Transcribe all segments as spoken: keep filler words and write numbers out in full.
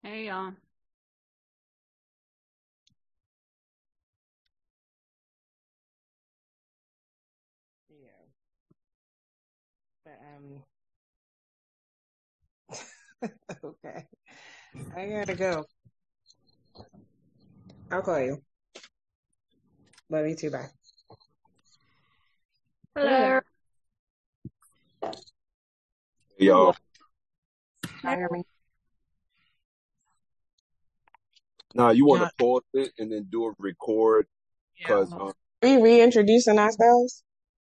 Hey, y'all. Yeah. But, um, okay. I gotta go. I'll call you. Love you too. Bye. Hello. Hey, y'all. Hire me. Nah, you want to Yeah. pause it and then do a record because Yeah. um, Are we reintroducing ourselves?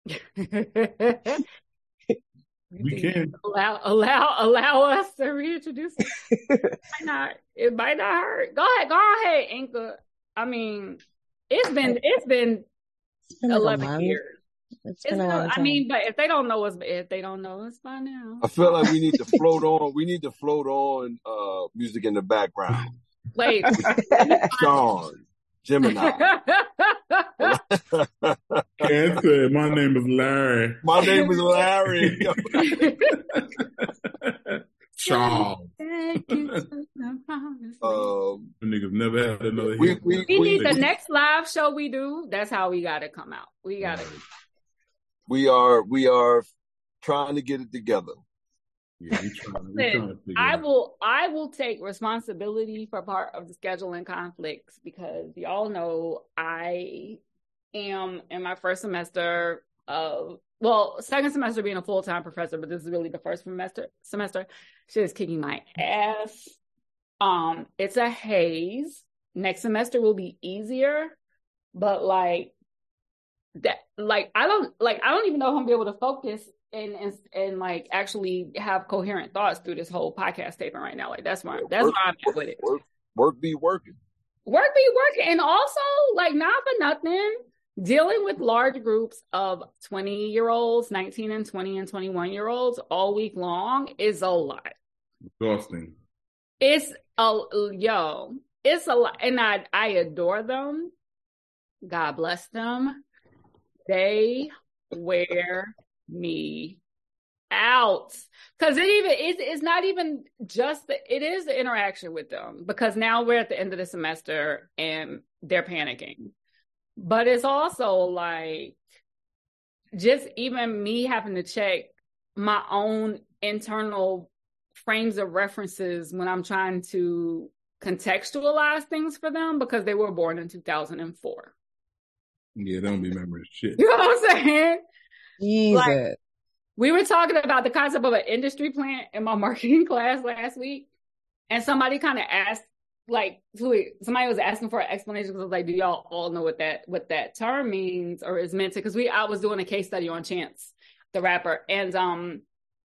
We can. allow allow allow us to reintroduce it. It might not it might not hurt. Go ahead, go ahead, Inka. I mean, it's been it's been It's been like a eleven month. years. It's It's been a been, long I time. mean, but if they don't know us, if they don't know us by now, I feel like we need to float on. We need to float on uh, music in the background. wait, let me Sean, Gemini. Cancer. My name is Larry. My name is Larry. Charles. um, Niggas never had another we hit. we We we, need the we, next live show we do. That's how we got to come out. We got to. we are we are trying to get it together. Yeah, we trying, we trying to figure I it out. will I will take responsibility for part of the scheduling conflicts because y'all know I am in my first semester of well, second semester being a full-time professor, but this is really the first semester semester. She is kicking my ass. Um, it's a haze. Next semester will be easier, but like that like I don't like I don't even know if I'm gonna be able to focus and and and like actually have coherent thoughts through this whole podcast taping right now. Like that's why that's Work, why I'm at with it. work, work be working. Work be working, and also like not for nothing, dealing with large groups of twenty year olds, nineteen and twenty and twenty-one year olds all week long is a lot. Exhausting. It's a yo, it's a lot, and I I adore them. God bless them. They wear me out because it even it's, it's not even just the, it is the interaction with them because now we're at the end of the semester and they're panicking, but it's also like just even me having to check my own internal frames of references when I'm trying to contextualize things for them because they were born in two thousand four. Yeah, they don't be remembering shit. You know what I'm saying? Jesus. Like, we were talking about the concept of an industry plant in my marketing class last week, and somebody kind of asked, like, somebody was asking for an explanation because I was like, "Do y'all all know what that what that term means or is meant to?" Because we, I was doing a case study on Chance the Rapper, and um,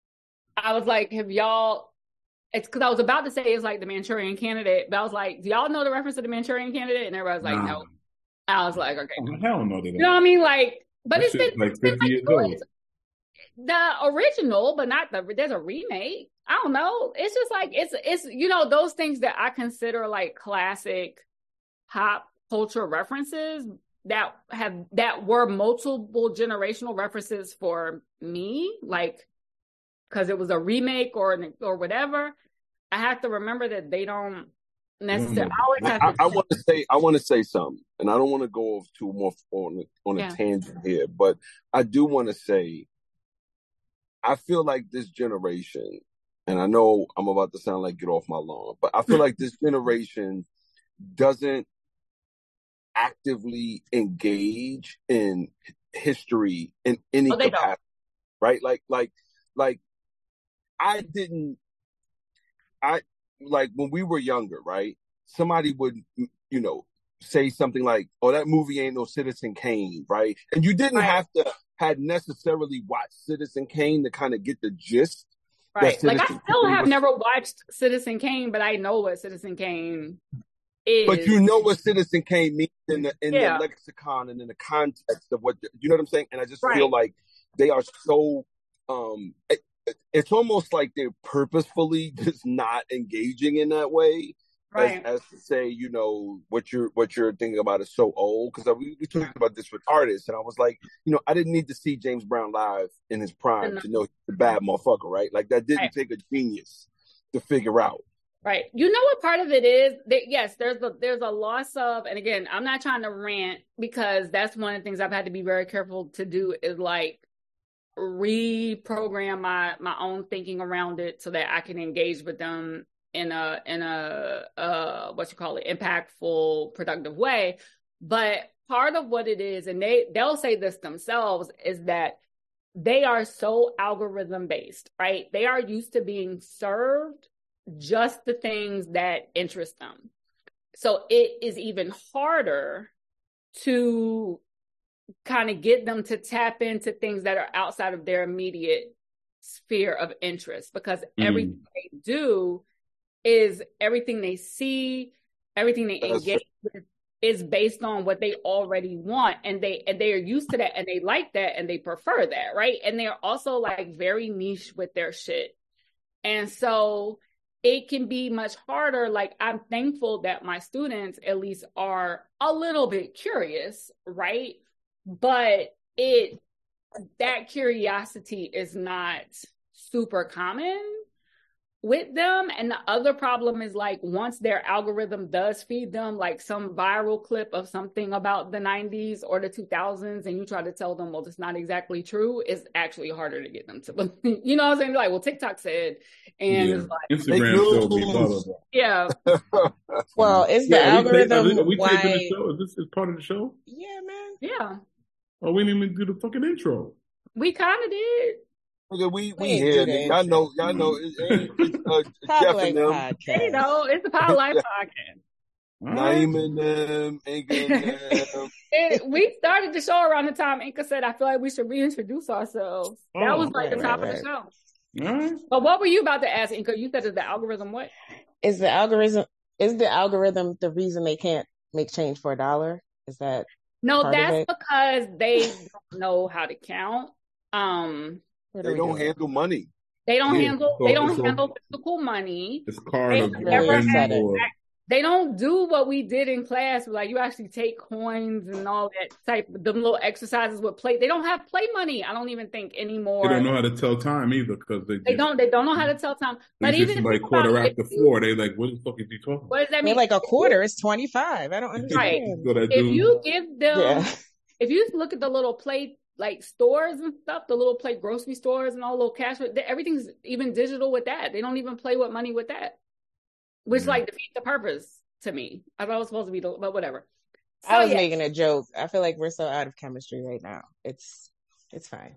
I was like, "Have y'all?" It's because I was about to say it's like the Manchurian Candidate, but I was like, "Do y'all know the reference to the Manchurian Candidate?" And everybody was like, Nah. "No." I was like, "Okay, Oh, hell no, they don't. You know what I mean?" Like, but That it's been shit's like it's been fifty like years two- old. the original, but not the there's a remake. I don't know. It's just like it's it's you know those things that I consider like classic pop culture references that have that were multiple generational references for me, like because it was a remake or or whatever. I have to remember that they don't necessarily. I always have I, to. I want to say I want to say something, and I don't want to go off too more on on a Yeah. tangent here, but I do want to say I feel like this generation, and I know I'm about to sound like get off my lawn, but I feel like this generation doesn't actively engage in history in any Oh, they don't. capacity, right? Like, like, like, I didn't, I like when we were younger, right? Somebody would, you know, say something like, "Oh, that movie ain't no Citizen Kane," right? And you didn't Right. have to had necessarily watched Citizen Kane to kind of get the gist. that Right. Like I Citizen still Kane have was- never watched Citizen Kane, but I know what Citizen Kane is. But you know what Citizen Kane means in the in Yeah. the lexicon and in the context of what you know what I'm saying. And I just Right. feel like they are so. Um, it, it- it's almost like they're purposefully just not engaging in that way, Right. as, as to say, you know, what you're what you're thinking about is so old. Because we, we talked about this with artists, and I was like, you know, I didn't need to see James Brown live in his prime No. to know he's a bad motherfucker, right? Like that didn't Right. take a genius to figure out. Right. You know what part of it is? That, yes, there's a there's a loss of, and again, I'm not trying to rant because that's one of the things I've had to be very careful to do is like reprogram my my own thinking around it so that I can engage with them in a in a uh what you call it, impactful, productive way. But part of what it is, and they they'll say this themselves, is that they are so algorithm based, right? They are used to being served just the things that interest them. So it is even harder to kind of get them to tap into things that are outside of their immediate sphere of interest, because mm. everything they do is everything they see, everything they That's engage true. with is based on what they already want, and they and they are used to that, and they like that, and they prefer that, right? And they're also like very niche with their shit, and so it can be much harder. Like, I'm thankful that my students at least are a little bit curious, right? But it that curiosity is not super common with them. And the other problem is, like, once their algorithm does feed them like some viral clip of something about the nineties or the two thousands, and you try to tell them, well, it's not exactly true, it's actually harder to get them to believe. You know what I'm saying? Like, well, TikTok said, and yeah. it's like Instagram showed me blah, blah, blah. Yeah. Well, is the yeah, algorithm are we, are we why... taping the show? Is this is part of the show? Yeah, man. Yeah. Oh, we didn't even do the fucking intro. We kind of did. Okay, we we, We here. ain't do the Y'all intro. know, y'all know. It's, it's uh, Pop Jeff Life and them, Podcast. You know, it's the Power Life Podcast. Naeem and them, Inga and them. It, we started the show around the time Inka said, I feel like we should reintroduce ourselves. That Oh, was like right, the top right, of the right. show. All right. But what were you about to ask, Inka? You said is the algorithm what? Is the algorithm is the algorithm the reason they can't make change for a dollar? Is that No, part of that's it? because they don't know how to count. Um, What do They we don't do? handle money. they don't Yeah, handle so- they don't so- handle physical money. It's card They or never Really Venmo upset it. or They don't do what we did in class, where like you actually take coins and all that type, them little exercises with play. They don't have play money, I don't even think anymore. they don't know how to tell time either because they, They don't. They don't know how to tell time. They But just even like think quarter about it, after if you- four. They like, what the fuck is he talking? What does that I mean? mean, like a quarter is twenty-five. I don't Right. understand. So that If dude, you give them, Yeah. if you look at the little play like stores and stuff, the little play grocery stores and all little cash, everything's even digital with that. They don't even play with money with that, which Yeah. like defeats the purpose to me. I thought it was supposed to be, the, but whatever. So, I was yeah. making a joke. I feel like we're so out of chemistry right now. It's it's fine.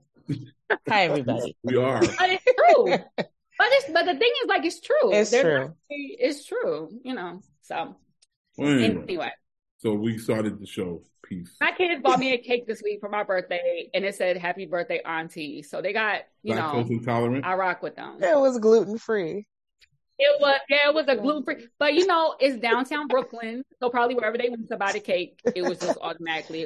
Hi, everybody. we are. But it's true. but it's but the thing is, like, it's true. It's They're true. not- it's true. You know. So Well, anyway, anyway. so we started the show. Peace. My kids bought me a cake this week for my birthday, and it said "Happy Birthday, Auntie." So they got, you Lactose know, intolerant. I rock with them. It was gluten free. It was, yeah, it was a gluten free, but you know, it's downtown Brooklyn, so probably wherever they went to buy the cake, it was just automatically.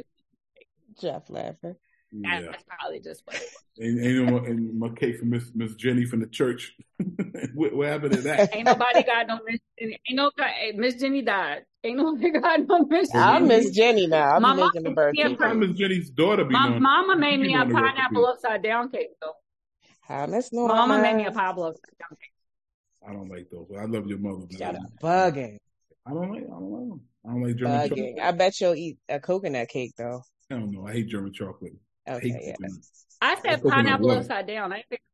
Jeff laughing. Yeah. That's probably just what it was. And, and, you know, and my cake from Miss Miss Jenny from the church. what, what happened to that? Ain't nobody got no Miss Jenny. Ain't no Miss Jenny died. Ain't nobody got no Miss I'll Jenny. miss Jenny now. I'll My be making the mom- birthday yeah, cake. How Miss Jenny's daughter be My on? mama made me She a on the recipe. pineapple upside down cake though. Hi, Miss My Norma. mama made me a pineapple upside down cake. I don't like those. I love your mother. But I, Shut don't, up. Bugging. I don't like. I don't like them. I don't like German Bugging. chocolate. I bet you'll eat a coconut cake though. I don't know. I hate German chocolate. I Okay, hate yeah. coconut. I That's said coconut pineapple water. upside down. I think.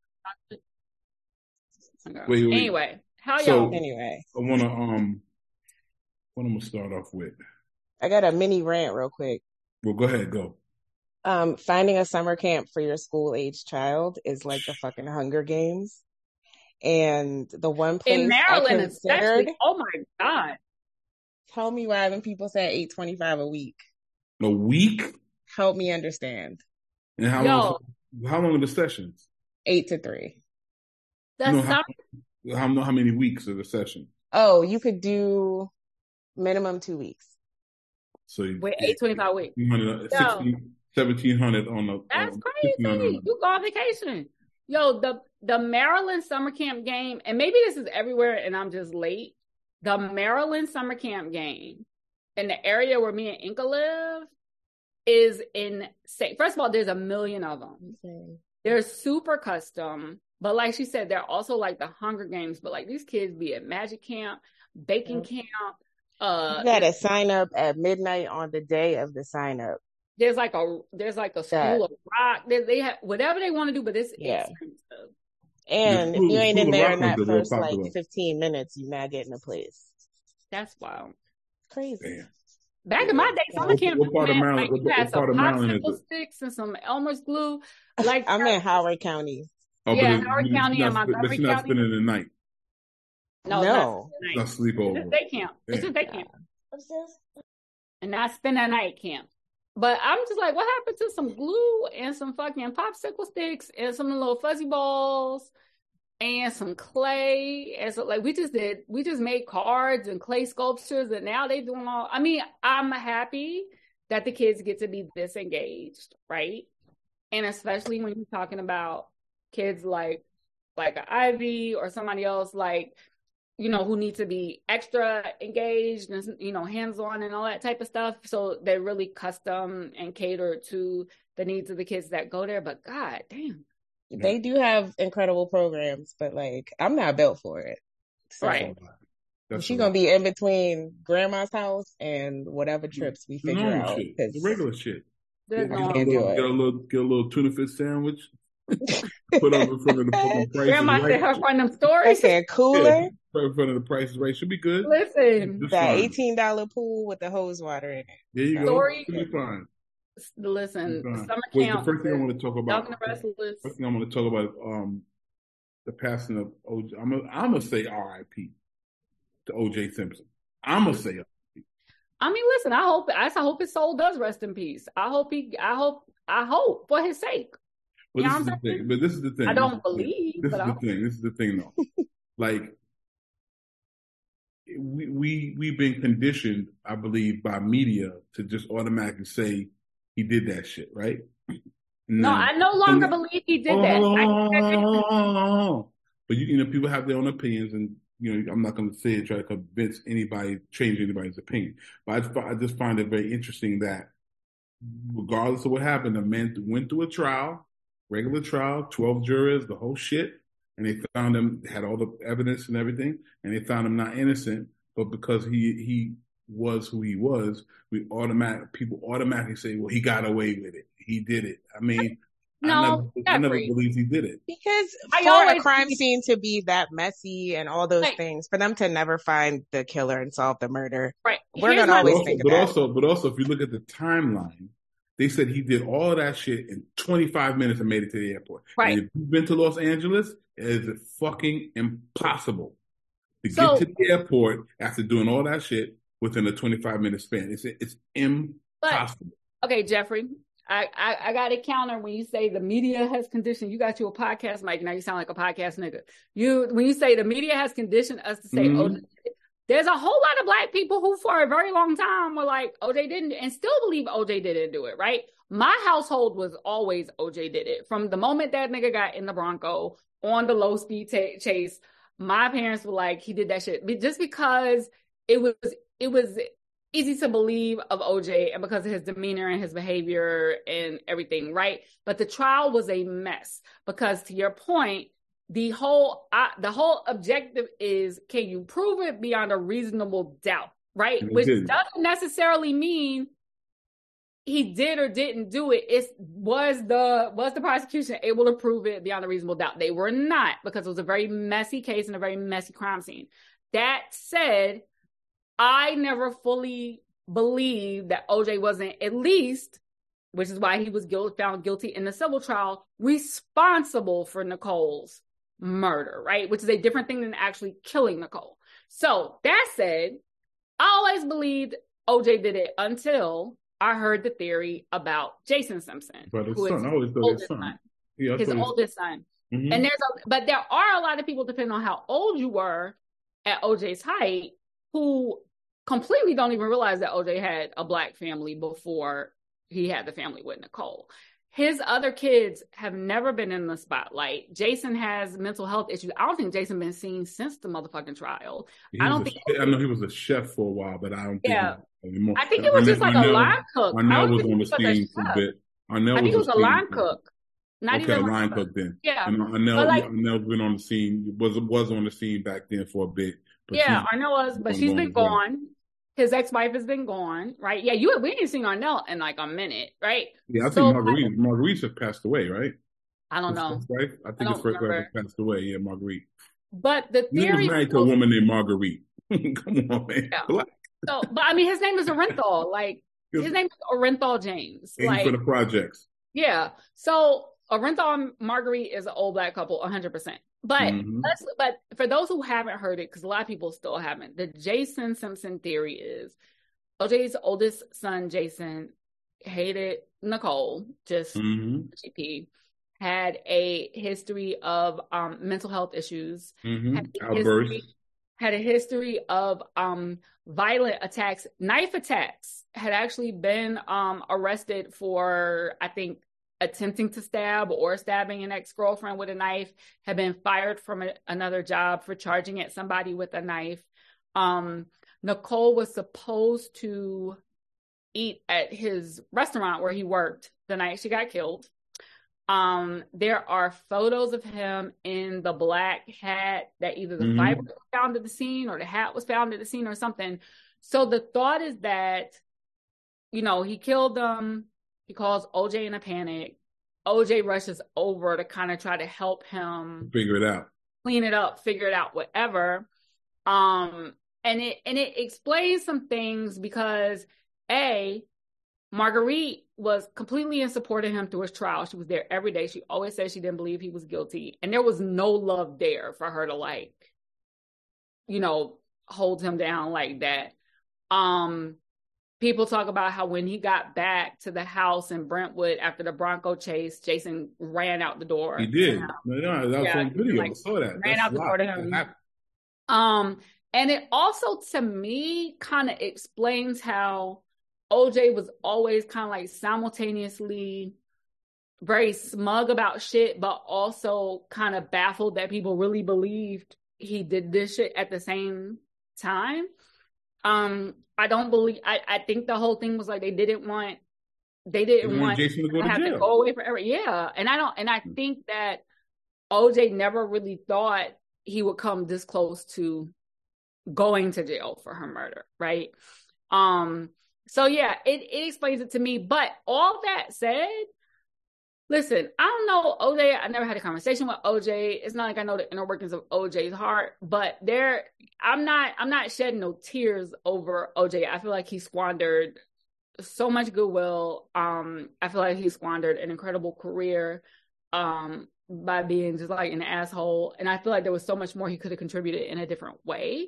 Okay. Wait, wait. Anyway, how So- y'all? Anyway, I wanna um. What I'm gonna start off with. I got a mini rant real quick. Well, go ahead. Go. Um, finding a summer camp for your school age child is like the fucking Hunger Games. And the one place In I Maryland, considered, especially. Oh my God. tell me why when people say eight twenty five a week. A week. Help me understand. And how Yo. long? How long are the sessions? Eight to three. The No, summer. how, how how many weeks are the session? Oh, you could do minimum two weeks. So you With eight twenty five weeks. seventeen hundred on the. That's on, crazy. sixteen hundred on the- You go on vacation. Yo, the the Maryland summer camp game, and maybe this is everywhere and I'm just late. The Maryland summer camp game in the area where me and Inka live is insane. First of all, there's a million of them. Okay. They're super custom, but like she said, they're also like the Hunger Games. But like these kids be at magic camp, baking okay. camp. Uh, you gotta sign up at midnight on the day of the sign up. There's like a there's like a school that, of rock. They, they have whatever they want to do, but it's yeah. expensive. And school, if you ain't in there in that first like fifteen minutes, you're not getting a place. That's wild. Crazy. Damn. Back in my day, summer camp, what part of Maryland? Like, you had some popsicle sticks and some Elmer's glue. Like I'm in Howard County. Oh, yeah, Howard you, County and Montgomery County. But you're not spending the night. No, no, it's not sleepover. It's day camp. It's just day camp. And not spend that night camp. But I'm just like, what happened to some glue and some fucking popsicle sticks and some little fuzzy balls and some clay? And so like we just did, we just made cards and clay sculptures, and now they doing all. I mean, I'm happy that the kids get to be this engaged, right? And especially when you're talking about kids like like an Ivy or somebody else like, you know, who need to be extra engaged and, you know, hands-on and all that type of stuff. So they're really custom and catered to the needs of the kids that go there. But God damn. They do have incredible programs, but like, I'm not built for it. So right. She's going to be in between grandma's house and whatever trips we figure no, out. Shit. The regular shit. Get, no get, a little, get, a little, get a little tuna fish sandwich. Put up in front of the fucking price. Grandma said her friend them stories. Said cooler. Yeah, put in front of the prices right. Should be good. Listen, that fine. eighteen dollar pool with the hose water in it. There you Story. go. Should be fine. Listen, fine. summer Wait, camp. the first thing I want to talk about. The first thing I want to talk about um the passing of O J. I'm gonna, I'm gonna say R I P to O J Simpson. I'm gonna say R I P. I mean, listen. I hope. I hope his soul does rest in peace. I hope he. I hope. I hope for his sake. But this is the thing. But this is the thing. I don't believe. This is the thing. This is the thing, though. Like we we we've been conditioned, I believe, by media to just automatically say he did that shit, right? No, no I no longer and, believe he did oh, that. I, but you, you know, people have their own opinions, and you know, I'm not going to say it, try to convince anybody, change anybody's opinion. But I, I just find it very interesting that, regardless of what happened, the man went through a trial. Regular trial, twelve jurors, the whole shit, and they found him, had all the evidence and everything, and they found him not innocent, but because he he was who he was, we automatic people automatically say, well, he got away with it. He did it. I mean, no, I never, I never believed he did it. Because I for always, a crime scene to be that messy and all those right. things, for them to never find the killer and solve the murder, right? We're going to always also, think but about also, it. But also, if you look at the timeline, they said he did all of that shit in twenty-five minutes and made it to the airport. Right. And if you've been to Los Angeles, it is fucking impossible to so, get to the airport after doing all that shit within a twenty-five minute span. It's it's impossible. But, okay, Jeffrey, I, I, I got a counter when you say the media has conditioned. You got you a podcast mic. Now you sound like a podcast nigga. You when you say the media has conditioned us to say, mm-hmm. oh, there's a whole lot of black people who for a very long time were like, O J didn't, and still believe O J didn't do it, right? My household was always O J did it. From the moment that nigga got in the Bronco on the low speed t- chase, my parents were like, he did that shit. Just because it was, it was easy to believe of O J and because of his demeanor and his behavior and everything, right? But the trial was a mess because, to your point, The whole uh, the whole objective is, can you prove it beyond a reasonable doubt, right? Which didn't. doesn't necessarily mean he did or didn't do it. It was the was the prosecution able to prove it beyond a reasonable doubt? They were not, because it was a very messy case and a very messy crime scene. That said, I never fully believed that O J wasn't at least, which is why he was guilt, found guilty in the civil trial, responsible for Nicole's murder, right? Which is a different thing than actually killing Nicole. So that said, I always believed O J did it until I heard the theory about Jason Simpson, but his who son, is I always his thought oldest his son. son. Yeah, his oldest son. Mm-hmm. And there's a, but there are a lot of people, depending on how old you were at O J's height, who completely don't even realize that O J had a black family before he had the family with Nicole. his other kids have never been in the spotlight. Jason has mental health issues. I don't think Jason been seen since the motherfucking trial. He I don't was think. a, I know he was a chef for a while, but I don't think Yeah. he was anymore. I think it was just like a Arnell, line cook. I Arnell don't was think on he the was a scene for a chef. bit. Arnell I think he was a line scene. cook. Not Okay, even a like line a- cook then. Yeah. And Arnell, But, like- Arnell's been on the scene. Was was on the scene back then for a bit. But Yeah, she's Arnell was, but gone she's on been as well. gone. His ex-wife has been gone, right? Yeah, you we ain't seen Arnell in like a minute, right? Yeah, I think So, Marguerite Marguerite has passed away, right? I don't His know. first wife? I think I his don't first wife remember. has passed away. Yeah, Marguerite. But the He was theory, married to a woman named Marguerite. Come on, man. Yeah. Black. so, but I mean, his name is Orenthal. Like his name is Orenthal James. And Like, for the projects. yeah. So Orenthal and Marguerite is an old black couple, one hundred percent. But Mhm. let's, but for those who haven't heard it, because a lot of people still haven't, the Jason Simpson theory is O J's oldest son, Jason, hated Nicole, just Mm-hmm. G P, had a history of um, mental health issues, Mm-hmm. had a Outbursts. history, had a history of um, violent attacks, knife attacks, had actually been um, arrested for, I think, attempting to stab or stabbing an ex-girlfriend with a knife, had been fired from a, another job for charging at somebody with a knife. Um, Nicole was supposed to eat at his restaurant where he worked the night she got killed. Um, there are photos of him in the black hat that either the Mhm. fiber was found at the scene or the hat was found at the scene or something. So the thought is that, you know, he killed them. He calls O J in a panic. O J rushes over to kind of try to help him Figure it out. clean it up, figure it out, whatever. Um, and it and it explains some things because A, Marguerite was completely in support of him through his trial. She was there every day. She always said she didn't believe he was guilty. And there was no love there for her to like, you know, hold him down like that. Um, people talk about how when he got back to the house in Brentwood after the Bronco chase, Jason ran out the door. He did. Yeah. No, no, that was Yeah, on video. like, I saw that. ran That's out the live. door to That him. happened. Um, and it also, to me, kind of explains how O J was always kind of like simultaneously very smug about shit, but also kind of baffled that people really believed he did this shit at the same time. Um, I don't believe, I, I think the whole thing was like they didn't want, they They didn't want want Jason to go to to have to jail. go away forever. Yeah. And I don't, and I think that O J never really thought he would come this close to going to jail for her murder, right? Um, so yeah, it, it explains it to me. But all that said, listen, I don't know O J. I never had a conversation with O J. It's not like I know the inner workings of O J's heart, but there, I'm not, I'm not shedding no tears over O J. I feel like he squandered so much goodwill. Um, I feel like he squandered an incredible career, um, by being just like an asshole. And I feel like there was so much more he could have contributed in a different way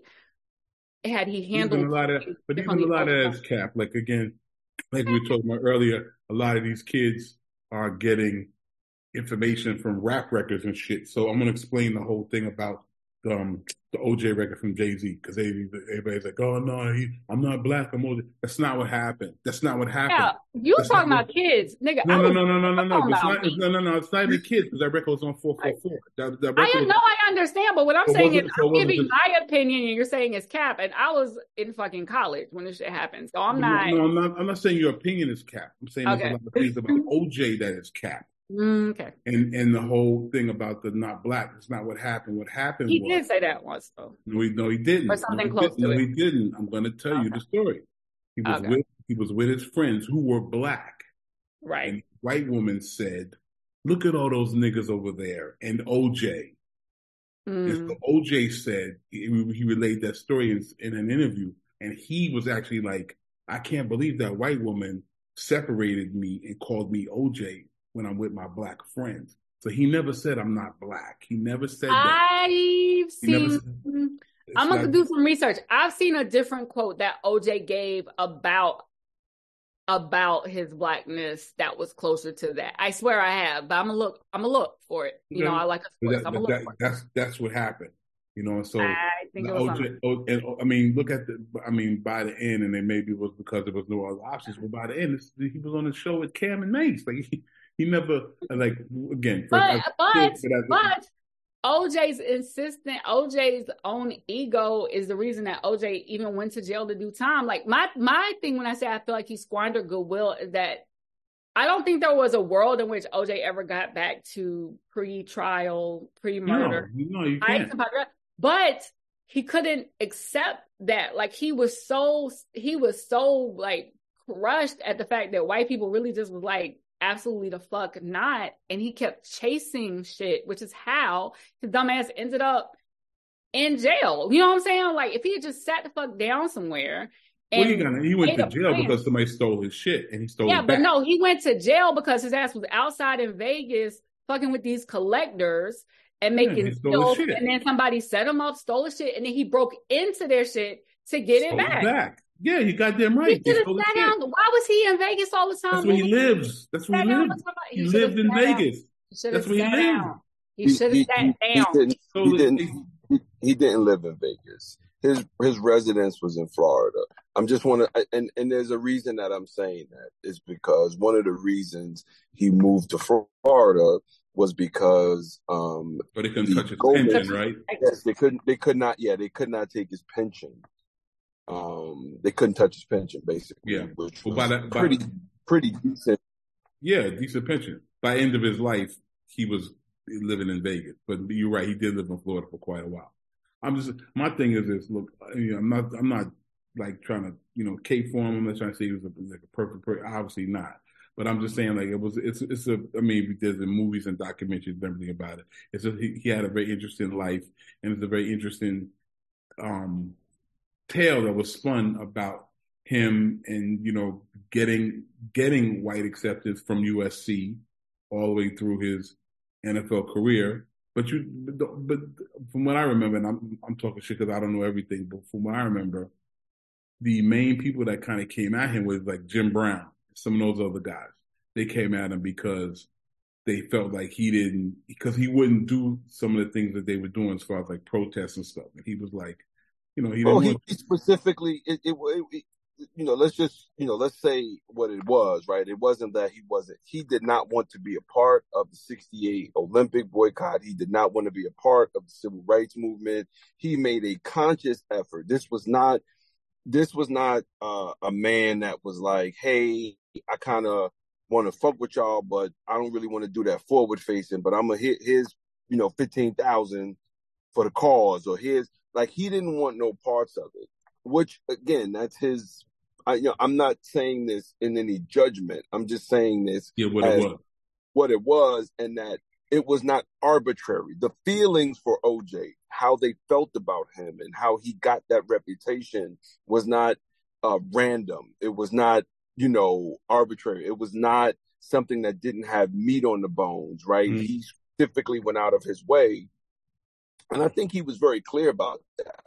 had he handled Even a lot of, but even a lot of that's cap. Like again, like we were talking about earlier, a lot of these kids are getting information from rap records and shit. So I'm gonna explain the whole thing about um, the O J record from Jay-Z because they, everybody's like, "Oh no, he, I'm not black. I'm O J." That's not what happened. That's not what happened. Yeah, you That's talking not about kids, nigga. No, I no, was no, no, no, no, no. talking It's about not, me. it's, no, no, no. It's not even kids because that record was on four four four. That, that I record was, know, I understand, but what I'm So saying wasn't- is, so I'm wasn't giving this- my opinion, and you're saying it's cap. And I was in fucking college when this shit happened, so I'm no, not. no, I'm not. I'm not saying your opinion is cap. I'm saying there's Okay. a lot of things about O J that is cap. Mm, okay, And and the whole thing about the not black, it's not what happened. What happened he was did say that once, though. no, he, no, he didn't. Or something no, he close didn't. to No, it. he didn't. I'm going to tell you Okay. the story. He was Okay. with he was with his friends who were black, Right. and a white woman said, "Look at all those niggas over there," and O J. And Mm. so O J said he, he relayed that story in, in an interview, and he was actually like, "I can't believe that white woman separated me and called me O J when I'm with my black friends." So he never said I'm not black. He never said that. I've He never seen. said, it's I'm gonna not- do some research. I've seen a different quote that O J gave about about his blackness that was closer to that. I swear I have, but I'm gonna look. I'm gonna look for it. You know, I like a But sports. that- I'm but gonna look that- for it. that's that's what happened, you know. And so I think the it was O J, something. O- and, I mean, look at the. I mean, by the end, and then maybe it was because there was no other options. But by the end, it's, he was on the show with Cam and Mace. Like he, he never like again. For, but as but kid, but, as, but O J's insistent, O J's own ego is the reason that O J even went to jail to do time. Like my my thing when I say I feel like he squandered goodwill is that I don't think there was a world in which O J ever got back to pre-trial, pre-murder. No, no, you can't. But he couldn't accept that. Like he was so he was so like crushed at the fact that white people really just was like, absolutely the fuck not. And he kept chasing shit, which is how his dumbass ended up in jail. You know what I'm saying? Like if he had just sat the fuck down somewhere. And well, he, got, he went to jail plan. because somebody stole his shit and he stole yeah, it but back. no, he went to jail because his ass was outside in Vegas fucking with these collectors and making yeah, deals, and then somebody set him up, stole his shit, and then he broke into their shit to get stole it back. It back. Yeah, you got them right. He he down. Why was he in Vegas all the time? That's where he lives. That's where he lives. He, he lived in Vegas. That's where he lived. Down. He should have sat down. He didn't, he, didn't, he, he didn't live in Vegas. His his residence was in Florida. I'm just want to, and, and there's a reason that I'm saying that is because one of the reasons he moved to Florida was because um but they couldn't touch his pension, right? Yes, they couldn't. They could not. Yeah, they could not take his pension. Um, they couldn't touch his pension, basically. Yeah, which well, was by that, by, pretty pretty decent. Yeah, decent pension. By the end of his life, he was living in Vegas. But you're right, he did live in Florida for quite a while. I'm just my thing is this. Look, you know, I'm not. I'm not like trying to, you know, cape for him. I'm not trying to say he was a, like a perfect person. Obviously not. But I'm just saying, like, it was, it's, it's a, I mean, there's the movies and documentaries and everything about it. It's a, he, he had a very interesting life, and it's a very interesting um, tale that was spun about him and, you know, getting, getting white acceptance from U S C all the way through his N F L career. But you, but, but from what I remember, and I'm, I'm talking shit because I don't know everything, but from what I remember, the main people that kind of came at him was like Jim Brown. Some of those other guys, they came at him because they felt like he didn't, because he wouldn't do some of the things that they were doing as far as like protests and stuff. And he was like, you know, he didn't. Well, he, want... he specifically, it, it, it, you know, let's just, you know, let's say what it was, right? It wasn't that he wasn't, he did not want to be a part of the sixty-eight Olympic boycott. He did not want to be a part of the civil rights movement. He made a conscious effort. This was not, this was not uh, a man that was like, hey, I kind of want to fuck with y'all, but I don't really want to do that forward facing, but I'm going to hit his, you know, fifteen thousand for the cause, or his, like, he didn't want no parts of it, which again, that's his, I, you know, I'm not saying this in any judgment. I'm just saying this yeah, what as it was. what it was, and that it was not arbitrary. The feelings for O J, how they felt about him and how he got that reputation was not uh, random. It was not, you know, arbitrary. It was not something that didn't have meat on the bones, right? Mm-hmm. He specifically went out of his way. And I think he was very clear about that.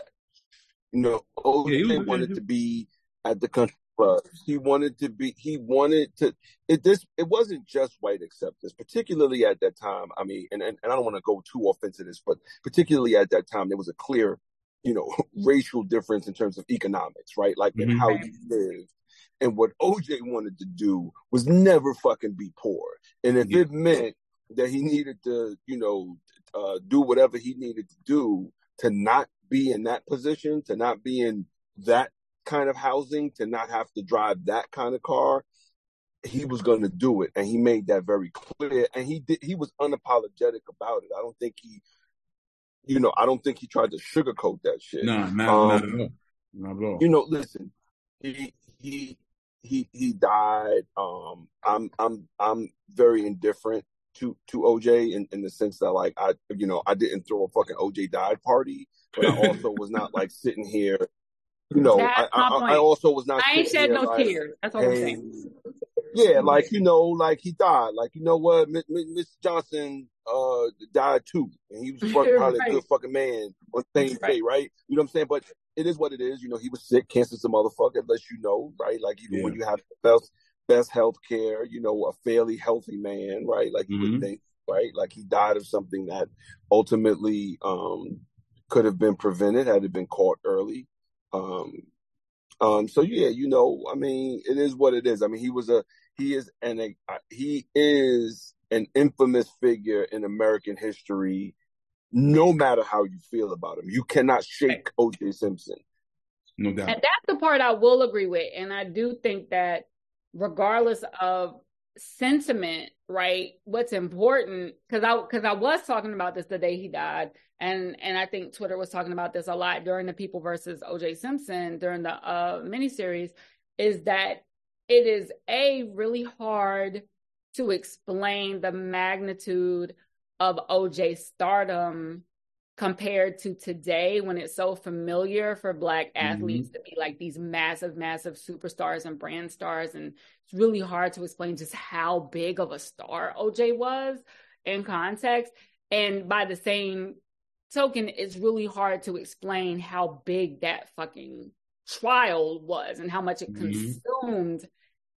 You know, O J yeah, was, wanted yeah, to be at the country club. He wanted to be, he wanted to, it this, it wasn't just white acceptance, particularly at that time. I mean, and, and, and I don't want to go too off into this, but particularly at that time, there was a clear, you know, racial difference in terms of economics, right? Like mm-hmm. in how you live. And what O J wanted to do was never fucking be poor. And if yeah. it meant that he needed to, you know, uh, do whatever he needed to do to not be in that position, to not be in that kind of housing, to not have to drive that kind of car, he was going to do it. And he made that very clear. And he did, he was unapologetic about it. I don't think he, you know, I don't think he tried to sugarcoat that shit. No, not, um, not at all. Not at all. You know, listen, he, he, he, he died. Um, I'm, I'm, I'm very indifferent to, to O J in, in the sense that, like, I, you know, I didn't throw a fucking O J died party, but I also was not like sitting here, you know, I, I, I also was not. I ain't shed no like, tears. That's all hey, I'm saying. Yeah, like, you know, like he died. Like, you know what, Mister Johnson uh, died too, and he was probably right. a good fucking man on the same right. day, right? You know what I'm saying? But it is what it is. You know, he was sick, cancer's a motherfucker, unless you know, right? Like, even yeah. when you have the best, best health care, you know, a fairly healthy man, right? Like, you mm-hmm. would think, right? Like, he died of something that ultimately um, could have been prevented had it been caught early. Um, um, so yeah, you know, I mean, it is what it is. I mean, he was a, he is an a, he is an infamous figure in American history. No matter how you feel about him, you cannot shake O J Simpson. No doubt. And that's the part I will agree with. And I do think that regardless of sentiment, right, what's important, because I because I was talking about this the day he died, and and I think Twitter was talking about this a lot during the People versus O J Simpson during the uh miniseries, is that it is a really hard to explain the magnitude of O J's stardom compared to today, when it's so familiar for Black athletes mm-hmm. to be like these massive, massive superstars and brand stars. And it's really hard to explain just how big of a star O J was in context. And by the same token, it's really hard to explain how big that fucking trial was and how much it mm-hmm. consumed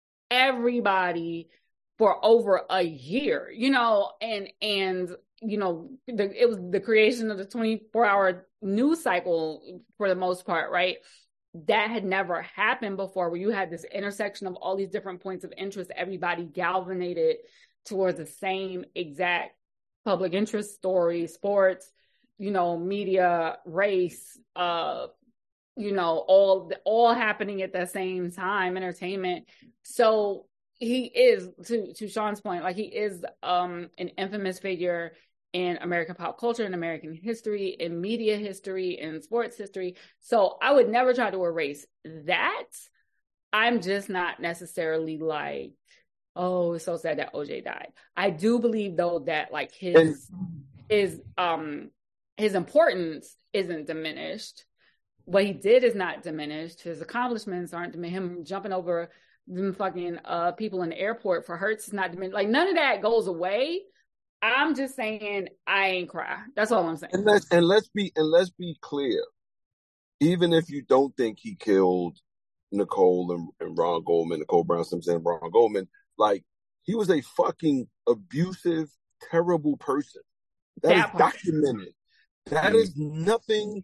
everybody for over a year, you know, and, and, you know, the, it was the creation of the twenty-four hour news cycle for the most part, right? That had never happened before, where you had this intersection of all these different points of interest, everybody galvanized towards the same exact public interest story, sports, you know, media, race, uh, you know, all, all happening at the same time, entertainment. So he is, to, to Sean's point, like he is um, an infamous figure in American pop culture, in American history, in media history, in sports history. So I would never try to erase that. I'm just not necessarily like, oh, it's so sad that O J died. I do believe though that like his his um his importance isn't diminished. What he did is not diminished. His accomplishments aren't diminished. Him jumping over them fucking uh people in the airport for Hurts is not diminished. Like none of that goes away. I'm just saying I ain't cry. That's all I'm saying. And let's and let's be and let's be clear. Even if you don't think he killed Nicole and, and Ron Goldman, Nicole Brown Simpson and Ron Goldman, like he was a fucking abusive, terrible person. That, that is part. documented. That mm-hmm. is nothing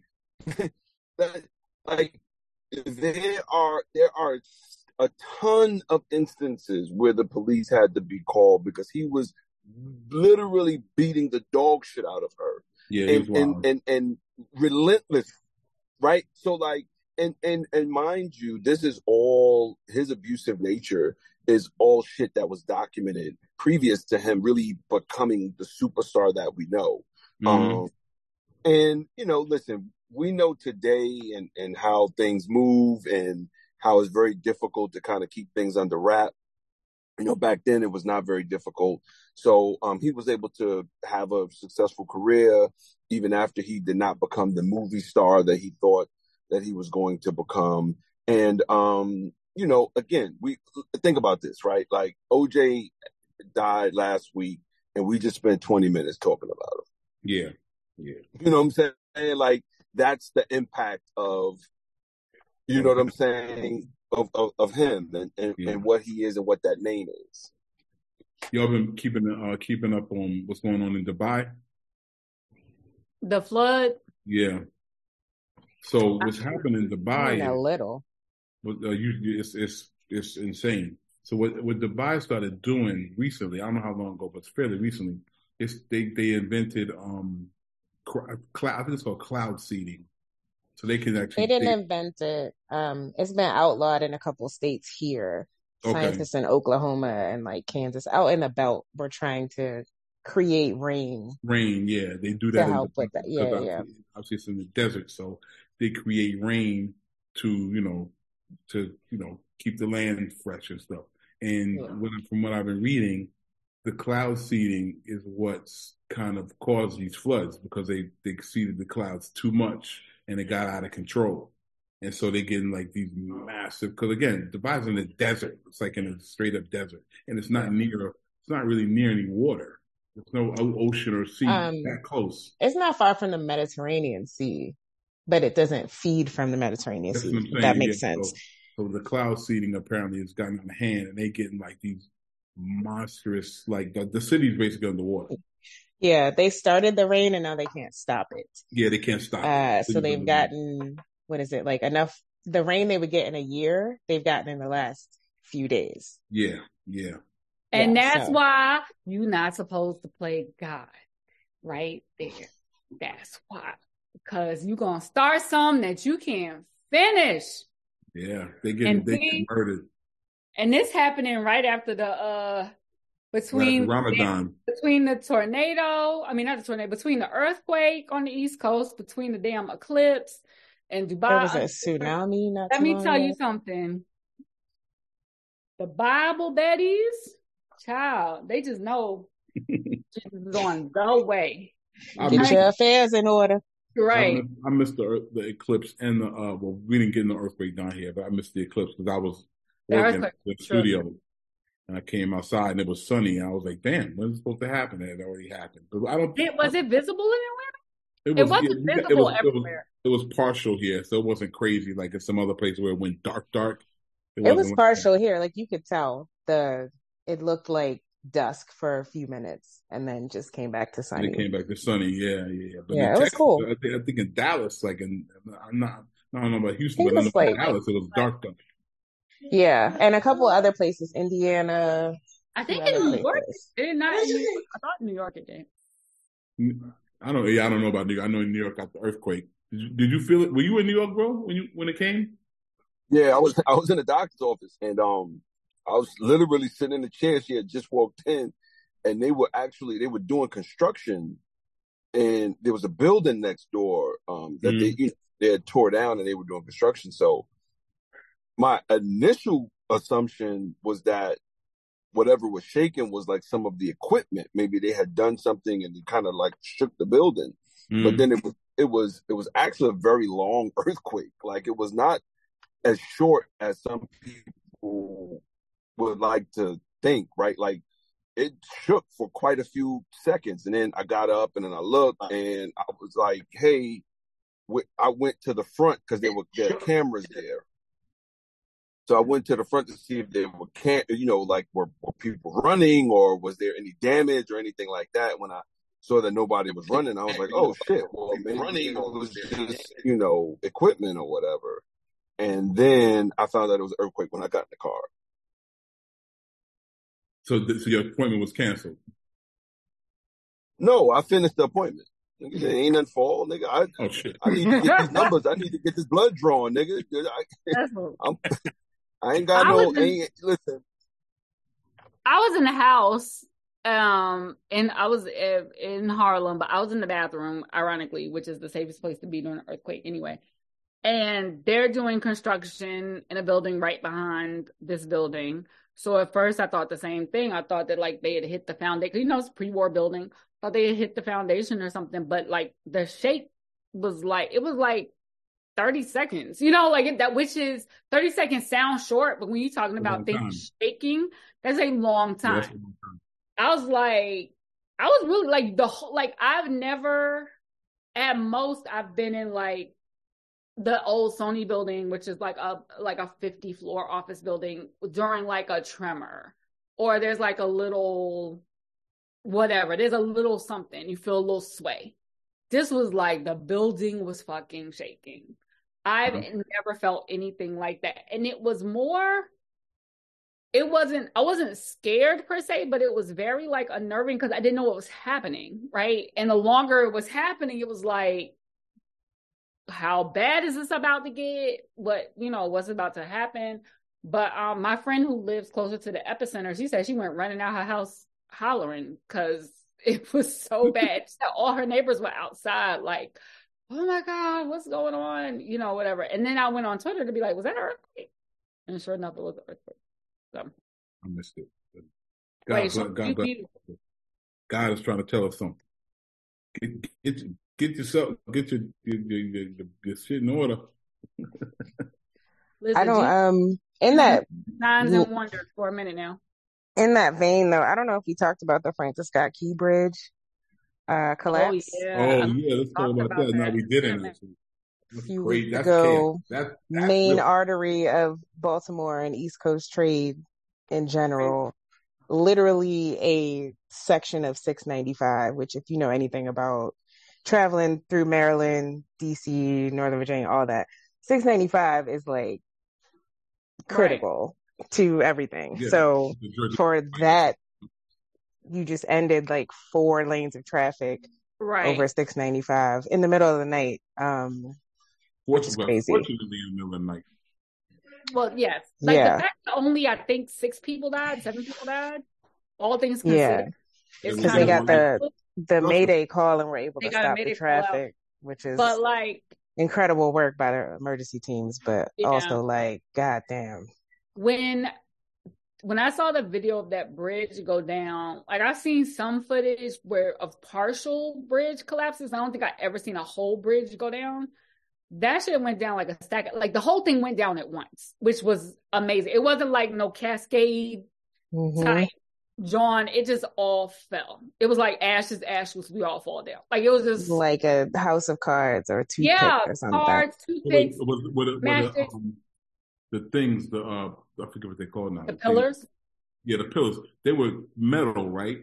that like there are there are a ton of instances where the police had to be called because he was literally beating the dog shit out of her. Yeah, and, and, and and relentless, right? So like, and and and mind you, this is all his abusive nature is all shit that was documented previous to him really becoming the superstar that we know. Mm-hmm. Um, and you know, listen, we know today and and how things move and how it's very difficult to kind of keep things under wrap. You know, back then it was not very difficult. So um, he was able to have a successful career even after he did not become the movie star that he thought that he was going to become. And, um, you know, again, we think about this, right? Like O J died last week and we just spent twenty minutes talking about him. Yeah. Yeah. You know what I'm saying? Like that's the impact of, you know what I'm saying? Of, of, of him and, and, yeah. and what he is and what that name is. Y'all been keeping uh, keeping up on what's going on in Dubai? The flood? Yeah. So what's happening in Dubai? A little. Uh, you, it's it's it's insane. So what what Dubai started doing recently? I don't know how long ago, but it's fairly recently. It's they they invented um cloud. I think it's called cloud seeding. So they can actually. They didn't they, invent it. Um, it's been outlawed in a couple states here. Okay. Scientists in Oklahoma and like Kansas, out in the belt, were trying to create rain. Rain, yeah, they do that to help the, with that. Yeah, obviously, yeah. Obviously, it's in the desert, so they create rain to you know to you know keep the land fresh and stuff. And yeah. when, from what I've been reading, the cloud seeding is what's kind of caused these floods because they they seeded the clouds too much and it got out of control. And so they're getting like these massive, because again, Dubai's in the desert. It's like in a straight up desert. And it's not near, it's not really near any water. There's no ocean or sea um, that close. It's not far from the Mediterranean Sea, but it doesn't feed from the Mediterranean That's Sea. That makes yeah, sense. So, so the cloud seeding apparently has gotten out of hand and they getting like these monstrous, like the, the city's basically underwater. Yeah, they started the rain and now they can't stop it. Yeah, they can't stop uh, it. So they've gotten... what is it, like enough, the rain they would get in a year, they've gotten in the last few days. Yeah, yeah. And yeah, that's so. why you're not supposed to play God right there. That's why. Because you're going to start something that you can't finish. Yeah, they get and they see, get murdered. And this happening right after the uh between right Ramadan. between the tornado, I mean not the tornado, between the earthquake on the East Coast, between the damn eclipse and Dubai. There was a tsunami. Not Let too me long tell ago. you something. The Bible Betties, child, they just know Jesus is on the way. Get right. your affairs in order. Right. I, I missed the the eclipse and the uh. Well, we didn't get an earthquake down here, but I missed the eclipse because I was working at the studio, sure. And I came outside and it was sunny. And I was like, "Damn, when's it supposed to happen?" And it already happened. But I don't. It, was I, it visible anywhere? It, was, it wasn't yeah, visible it was, everywhere. It was, it was partial here, so it wasn't crazy like in some other places where it went dark, dark. It, it was partial like here. Like you could tell the. It looked like dusk for a few minutes and then just came back to sunny. And it came back to sunny, yeah, yeah. But yeah, in it Texas, was cool. I think, I think in Dallas, like in, I'm not, I don't know about Houston, but I know like, in Dallas, it was dark, dark. Yeah, and a couple other places, Indiana. I think in New York, it did not. In New York. I thought New York it did. I don't, yeah, I don't know about New York. I know in New York got the earthquake. Did you, did you feel it? Were you in New York, bro, when you when it came? Yeah, I was. I was in the doctor's office, and um, I was literally sitting in the chair. She had just walked in. And they were actually, they were doing construction, and there was a building next door um, that mm. they you know, they had tore down, and they were doing construction. So my initial assumption was that whatever was shaking was like some of the equipment. Maybe they had done something and it kind of like shook the building. Mm. But then it was it was it was actually a very long earthquake. Like it was not as short as some people would like to think, right? Like it shook for quite a few seconds, and then I got up and then I looked and I was like, "Hey," I went to the front because there were there were cameras there. So I went to the front to see if there were cam, you know, like were, were people running or was there any damage or anything like that. When I saw that nobody was running, I was like, "Oh shit!" Well, maybe running was just you know equipment or whatever. And then I found out it was an earthquake when I got in the car. So, so your appointment was canceled? No, I finished the appointment. Nigga, there ain't nothing fall, nigga. I, oh shit! I need to get these numbers. I need to get this blood drawn, nigga. I, I'm, I ain't got I no. In, ain't, listen, I was in the house, um, and I was in Harlem, but I was in the bathroom, ironically, which is the safest place to be during an earthquake, anyway. And they're doing construction in a building right behind this building. So at first I thought the same thing. I thought that like they had hit the foundation. You know, it's a pre-war building. I thought they had hit the foundation or something. But like the shake was like, it was like thirty seconds. You know, like it, that, which is thirty seconds sounds short. But when you're talking about things shaking, that's a long time. Yes, a long time. I was like, I was really like the whole, like I've never, at most I've been in like, the old Sony building, which is like a like a fifty floor office building during like a tremor, or there's like a little whatever. There's a little something. You feel a little sway. This was like the building was fucking shaking. I've mm-hmm. never felt anything like that, and it was more. It wasn't. I wasn't scared per se, but it was very like unnerving because I didn't know what was happening, right? And the longer it was happening, it was like, how bad is this about to get? What, you know, what's about to happen? But um, my friend who lives closer to the epicenter, she said she went running out her house hollering because it was so bad. She said all her neighbors were outside like, oh my God, what's going on? You know, whatever. And then I went on Twitter to be like, was that an earthquake? And sure enough, it was an earthquake. So I missed it. God, Wait, God, God, God, God is trying to tell us something. Get, get, Get yourself, get your your, your, your, your shit in order. Listen, I don't, um, in that. Signs and wonders for a minute now. In that vein, though, I don't know if you talked about the Francis Scott Key Bridge uh, collapse. Oh, yeah. Oh, yeah, let's talk about, about that. that. No, we didn't. A few weeks ago, that's, that's main real. artery of Baltimore and East Coast trade in general. Literally a section of six ninety-five, which if you know anything about traveling through Maryland, D C, Northern Virginia, all that, six ninety-five is like critical. to everything. Yeah. So for that, you just ended like four lanes of traffic right. over six ninety-five in the middle of the night. Um, which is crazy. Fortunately, in the middle of the night. Well, yes. Like yeah. the fact that only, I think, six people died, seven people died, all things considered. Yeah. Because they got the, the Mayday call and were able to stop the traffic, which is but like incredible work by the emergency teams, but yeah. also like, goddamn. When when I saw the video of that bridge go down, like I've seen some footage where of partial bridge collapses. I don't think I've ever seen a whole bridge go down. That shit went down like a stack. Like the whole thing went down at once, which was amazing. It wasn't like no cascade mm-hmm. type John. It just all fell. It was like ashes, ashes. We all fall down. Like it was just like a house of cards or a toothpick yeah, or something. Cards, toothpicks, what, what, what, what, what, um, the things, the uh, I forget what they call now. The pillars. Things. Yeah, the pillars. They were metal, right?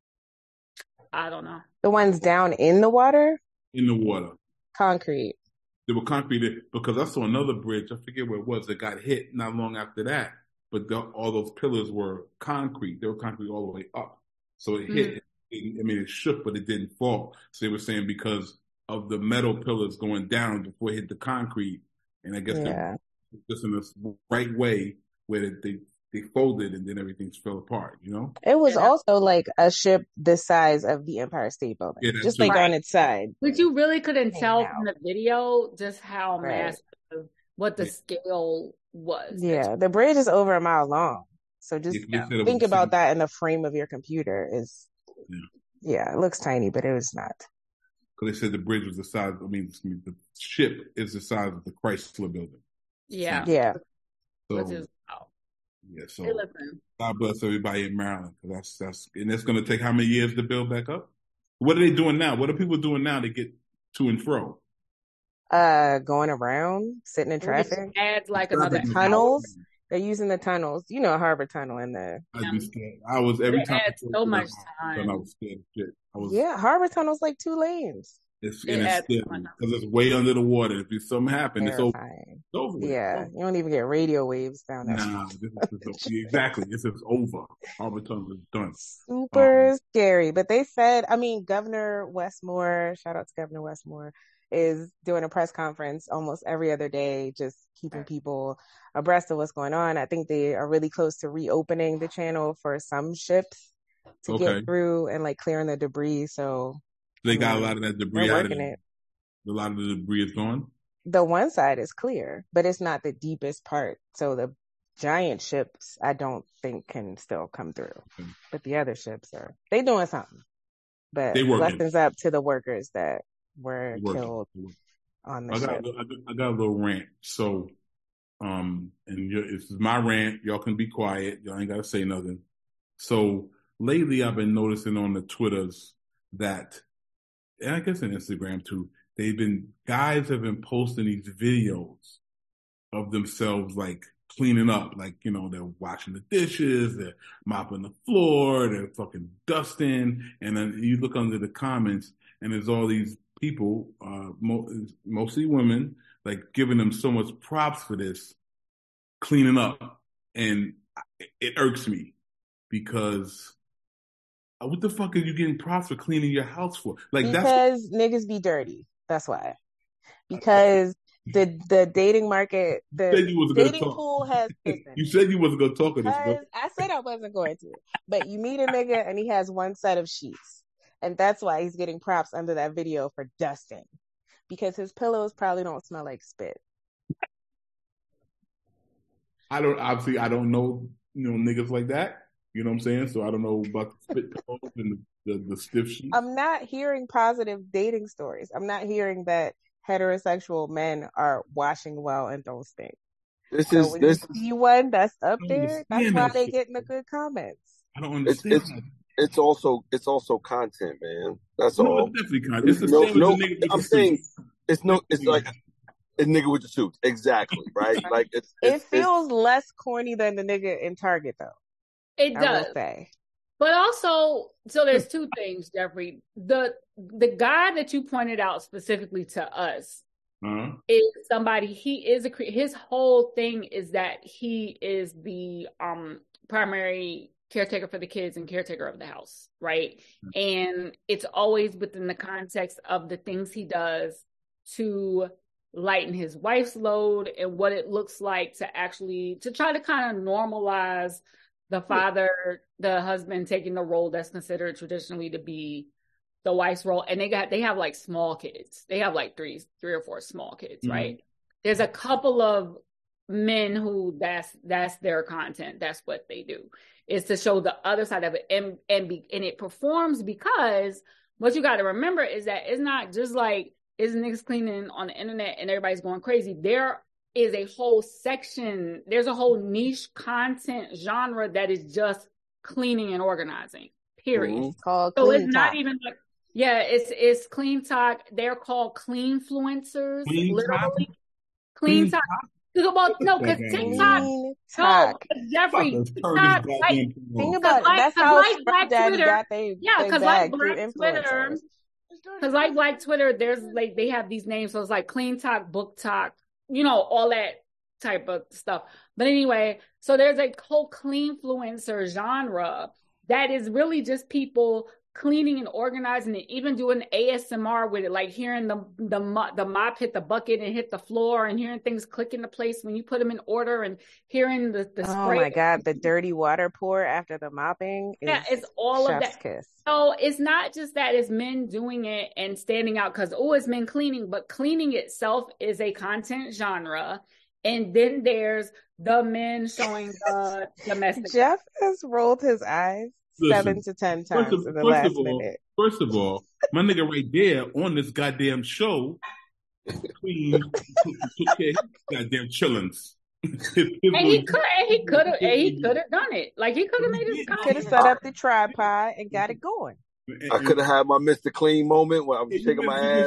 I don't know. The ones down in the water. In the water. Concrete. They were concrete because I saw another bridge. I forget where it was that got hit not long after that. But the, all those pillars were concrete. They were concrete all the way up. So it hit. Mm. It, I mean, it shook, but it didn't fall. So they were saying because of the metal pillars going down before it hit the concrete, and I guess yeah. just in the right way where they, they they folded and then everything fell apart. You know, it was yeah. also like a ship the size of the Empire State Building, yeah, just like right. on its side. But you really couldn't tell out. from the video just how right. massive, what the yeah. scale was. Yeah, the bridge is over a mile long. So just yeah. think about that in the frame of your computer. Is yeah. yeah, it looks tiny, but it was not. Because they said the bridge was the size. I mean, the ship is the size of the Chrysler Building. Yeah, yeah. So, Which is wow. Yeah, so God bless everybody in Maryland. That's that's and it's going to take how many years to build back up? What are they doing now? What are people doing now to get to and fro? Uh, going around, sitting in traffic. Adds like another tunnels. Hour. They're using the tunnels. You know, Harbor Tunnel in there. I'd be scared. I was every it time. Adds so much time. I was scared of shit. I was, yeah, Harbor Tunnel's like two lanes. It's, it and it's scary because it's way under the water. If something happens, it's over. It's over. Yeah, it's over. You don't even get radio waves down there. Nah, this is, this is, exactly. This is over. Harbor Tunnel is done. Super um, scary. But they said, I mean, Governor Westmore, shout out to Governor Westmore, is doing a press conference almost every other day, just keeping people abreast of what's going on. I think they are really close to reopening the channel for some ships to okay. get through and like clearing the debris. So they got a lot of that debris out of it. it. A lot of the debris is gone. The one side is clear, but it's not the deepest part. So the giant ships, I don't think can still come through. Okay. But the other ships are, they doing something. But blessings up to the workers that were killed on the I ship. Got, I, got, I got a little rant. So, um, and this is my rant. Y'all can be quiet. Y'all ain't got to say nothing. So lately I've been noticing on the Twitters that, and I guess on Instagram too, they've been, guys have been posting these videos of themselves like cleaning up, like, you know, they're washing the dishes, they're mopping the floor, they're fucking dusting. And then you look under the comments and there's all these people, uh, mo- mostly women, like giving them so much props for this cleaning up. And it irks me because what the fuck are you getting props for cleaning your house for? Like because that's niggas be dirty. That's why. Because the the dating market, the dating pool has. Listen, you said you wasn't gonna talk of this. Bro. I said I wasn't going to. But you meet a nigga and he has one set of sheets, and that's why he's getting props under that video for dusting, because his pillows probably don't smell like spit. I don't obviously I don't know you know niggas like that. You know what I'm saying? So I don't know about the spit pillows and the, the, the stiff sheets. I'm not hearing positive dating stories. I'm not hearing that heterosexual men are washing well and don't stink. This so is when this you see one that's up there, that's why they getting the good comments. I don't understand. It's, it's, it's also it's also content, man. That's no, all. It's definitely content. It's the no, same no, as the nigga with I'm the saying suit. It's no. It's like a nigga with the suits. Exactly, right? Like it's, it's it feels it's, less corny than the nigga in Target, though. It I does. will say. But also, so there's two things, Jeffrey. The the guy that you pointed out specifically to us, uh-huh. is somebody, he is a, his whole thing is that he is the um primary caretaker for the kids and caretaker of the house, right? Mm-hmm. And it's always within the context of the things he does to lighten his wife's load and what it looks like to actually, to try to kind of normalize the father, the husband taking the role that's considered traditionally to be the wife's role. And they got, they have like small kids. They have like three, three or four small kids, mm-hmm. right? There's a couple of men who that's, that's their content. That's what they do, is to show the other side of it. And, and be, and it performs because what you got to remember is that it's not just like, it's niggas cleaning on the internet and everybody's going crazy. There is a whole section, there's a whole niche content genre that is just cleaning and organizing, period. Mm-hmm. Called so clean it's talk. not even like, yeah, it's it's clean talk. They're called cleanfluencers, clean literally. Talk? Clean, clean talk. talk? Well, no, because TikTok, Clean no, talk. Jeffrey, TikTok, like, think about it. like, That's how like Black Daddy Twitter, got they, yeah, they because like bag Black through Twitter, influencers. because like Black Twitter, there's like, they have these names, so it's like Clean Talk, Book Talk, you know, all that type of stuff. But anyway, so there's a whole cleanfluencer genre that is really just people cleaning and organizing and even doing A S M R with it, like hearing the the the mop hit the bucket and hit the floor and hearing things click into place when you put them in order and hearing the, the oh spray. my God, the dirty water pour after the mopping is yeah, it's all of that. Kiss. So it's not just that it's men doing it and standing out because, oh, it's men cleaning, but cleaning itself is a content genre. And then there's the men showing the domestic. Jeff has rolled his eyes Listen, seven to ten times of, in the last of all, minute. First of all, my nigga right there on this goddamn show, clean, took care of goddamn chillings. and he could, and he could have, and he could have done it. Like he could have made his. Could have set up the tripod and got it going. I could have had my Mister Clean moment where I'm shaking my ass.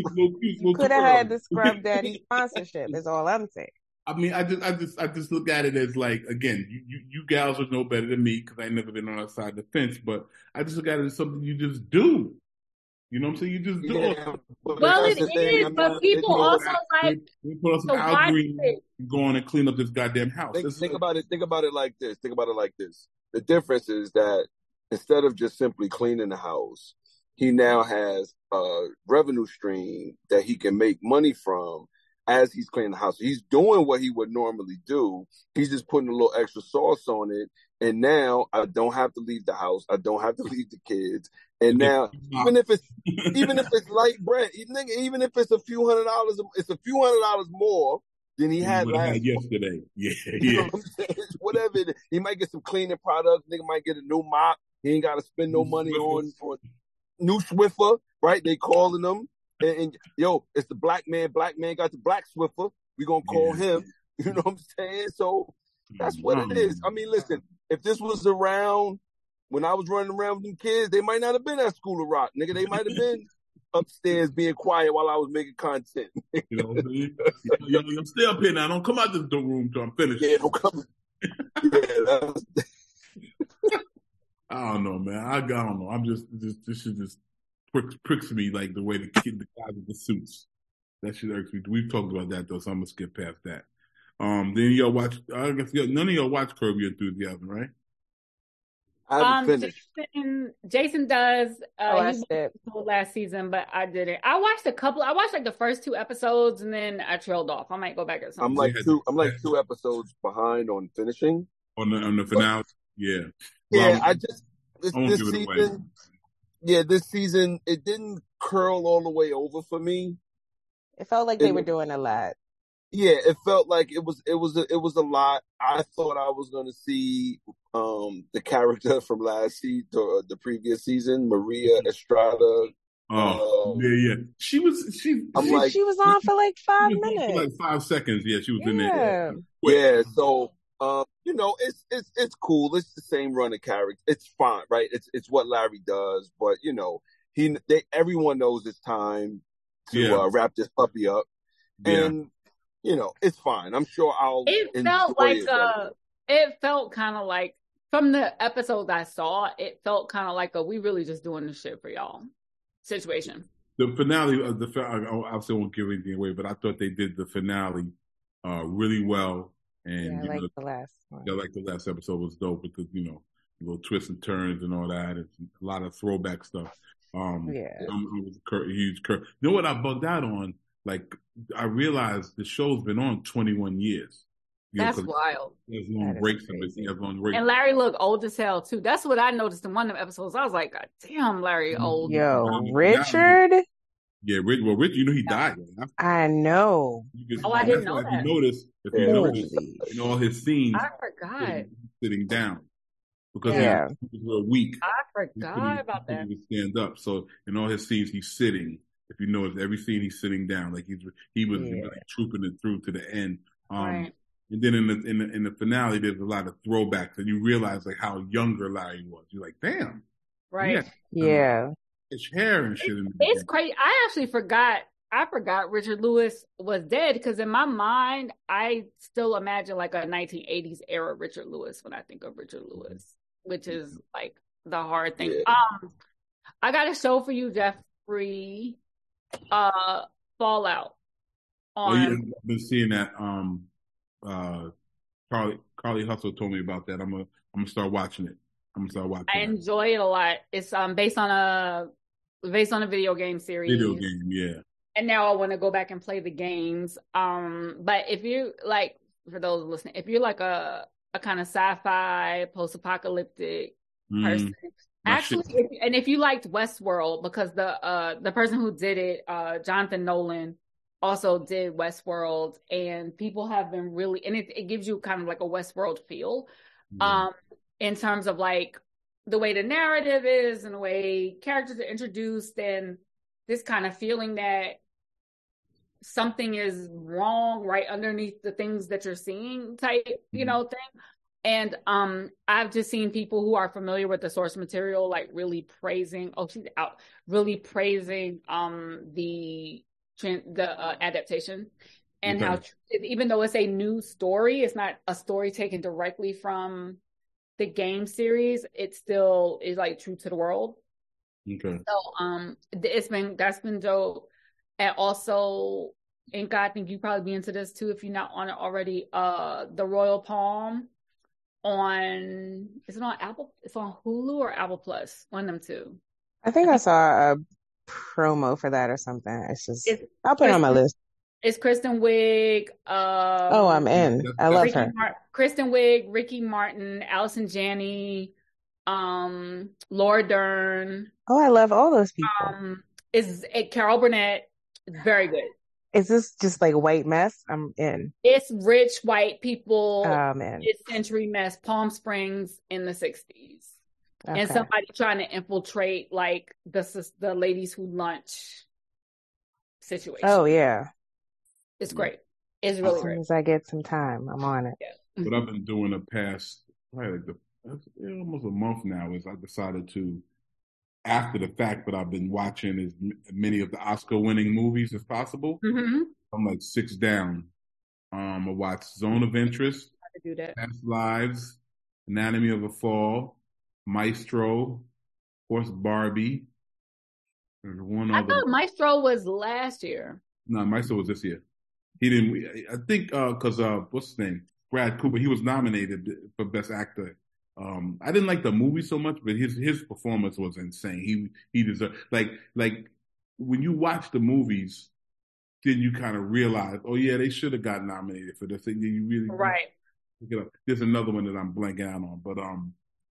Could have had the Scrub Daddy sponsorship. Is all I'm saying. I mean, I just, I just, I just look at it as like, again, you, you, you gals would know better than me because I never been on that side of the fence. But I just look at it as something you just do. You know what I'm saying? You just do yeah, it. Well, it is, I mean, but people also like we put on some Al Green and go on and clean up this goddamn house. Think, this think is, about it. Think about it like this. Think about it like this. The difference is that instead of just simply cleaning the house, he now has a revenue stream that he can make money from. As he's cleaning the house, he's doing what he would normally do. He's just putting a little extra sauce on it. And now I don't have to leave the house. I don't have to leave the kids. And now, even if it's even if it's light bread, even, even if it's a few hundred dollars, it's a few hundred dollars more than he had last had yesterday. Yeah, yeah. You know what I'm saying? Whatever it is. He might get some cleaning products. Nigga might get a new mop. He ain't got to spend no money on, on new Swiffer, right? They calling them. And, and yo, it's the black man. Black man got the black Swiffer. We gonna call yeah. him. You know what I'm saying? So that's what it is. I mean, listen. If this was around when I was running around with them kids, they might not have been at School of Rock, nigga. They might have been upstairs being quiet while I was making content. You know what I mean? Yo, yo, stay up here now. Don't come out this room till I'm finished. Yeah, don't come. Yeah, that's... I don't know, man. I, I don't know. I'm just, just this shit just pricks, pricks me like the way the kid, the guys with the suits. That shit irks me. We've talked about that though, so I'm gonna skip past that. Um, then y'all watch. I guess y'all, none of y'all watch Curb Your Enthusiasm, right? I haven't um, finished. Jason, Jason does. Uh, I watched it last season, but I didn't. I watched a couple. I watched like the first two episodes, and then I trailed off. I might go back at some. I'm like two. I'm like two episodes behind on finishing. On the on the finale, yeah. Yeah, well, I just this, this season. Yeah, this season it didn't curl all the way over for me. It felt like they and, were doing a lot. Yeah, it felt like it was it was a, it was a lot. I thought I was going to see um, the character from last season, or the previous season, Maria Estrada. Oh um, yeah, yeah. She was she. I'm she, like, she was on for like five minutes, for like five seconds. Yeah, she was yeah. in there. Yeah, so um, you know, it's it's it's cool. It's the same run of character. It's fine, right? It's it's what Larry does, but you know, he they everyone knows it's time to yeah. uh, wrap this puppy up, yeah. and. You know, it's fine. I'm sure I'll. It felt like it, a. It felt kind of like from the episodes I saw. It felt kind of like a "we really just doing this shit for y'all" situation. the finale of the I obviously won't give anything away, but I thought they did the finale uh, really well. And yeah, I like the last one. Yeah, like the last episode was dope because you know little twists and turns and all that. It's a lot of throwback stuff. Um, yeah, I'm, I was a huge cur- You know what I bugged out on? Like I realized the show's been on twenty-one years. You That's know, wild. He has long breaks in it. He has long breaks. And Larry looked old as hell too. That's what I noticed in one of the episodes. I was like, God damn, Larry old. Yo, now, Richard. Now, yeah, Rich. Well, Rich, you know he died. Right? I know. Can, oh, I didn't know that. If you notice, if you notice in all his scenes, I forgot sitting, sitting down because yeah. he was real weak. I forgot about that. He stand up. So in all his scenes, he's sitting. If you notice, every scene he's sitting down, like he's he was yeah. really trooping it through to the end. Um, right. And then in the, in the in the finale, there's a lot of throwbacks, and you realize like how younger Larry was. You're like, damn, right? Yeah, his hair and shit. It's, it's crazy. I actually forgot. I forgot Richard Lewis was dead because in my mind, I still imagine like a nineteen eighties era Richard Lewis when I think of Richard Lewis, which is like the hard thing. Yeah. Um, I got a show for you, Jeffrey. Uh, Fallout. On... Oh yeah, I've been seeing that. Um. Uh, Carly Carly Hustle told me about that. I'm gonna I'm gonna start watching it. I'm gonna start watching. I it. enjoy it a lot. It's um based on a based on a video game series. Video game, yeah. And now I want to go back and play the games. Um, but if you like, for those listening, if you're like a a kind of sci-fi, post-apocalyptic mm. person, actually, if, and if you liked Westworld, because the uh the person who did it, uh Jonathan Nolan, also did Westworld, and people have been really, and it, it gives you kind of like a Westworld feel, mm-hmm. um, in terms of like the way the narrative is and the way characters are introduced, and this kind of feeling that something is wrong right underneath the things that you're seeing type, mm-hmm. you know, thing. And um, I've just seen people who are familiar with the source material, like really praising, oh, she's out, really praising um the the uh, adaptation, and okay. how even though it's a new story, it's not a story taken directly from the game series, it still is like true to the world. Okay. So um it's been that's been dope. And also, Inka, I think you probably be into this too if you're not on it already. Uh The Royal Palm on is it on Apple? It's on Hulu or Apple Plus? One of them two. I think I, I saw a promo for that or something. It's just it's I'll put Kristen, it on my list. It's Kristen Wiig. Um, oh, I'm in. I love Ricky her. Mar- Kristen Wiig, Ricky Martin, Allison Janney, um, Laura Dern. Oh, I love all those people. Um, is it Carol Burnett? Very good. Is this just like white mess? I'm in. It's rich white people. Oh man, mid-century mess. Palm Springs in the sixties. Okay. And somebody trying to infiltrate like the the ladies who lunch situation. Oh yeah, it's great. It's really as soon great. As I get some time, I'm on it. Yeah. What I've been doing the past right, like the almost a month now is I decided to, after the fact, but I've been watching as many of the Oscar-winning movies as possible. Mm-hmm. I'm like six down. Um, I watched Zone of Interest, I do that. Past Lives, Anatomy of a Fall, Maestro, of course, Barbie. There's one I other. thought Maestro was last year. No, Maestro was this year. He didn't. I think because uh, uh, what's his name, Brad Cooper. He was nominated for Best Actor. Um, I didn't like the movie so much, but his his performance was insane. He he deserved like like when you watch the movies, then you kind of realize, oh yeah, they should have got nominated for this. And you really right. You know, there's another one that I'm blanking out on, but um.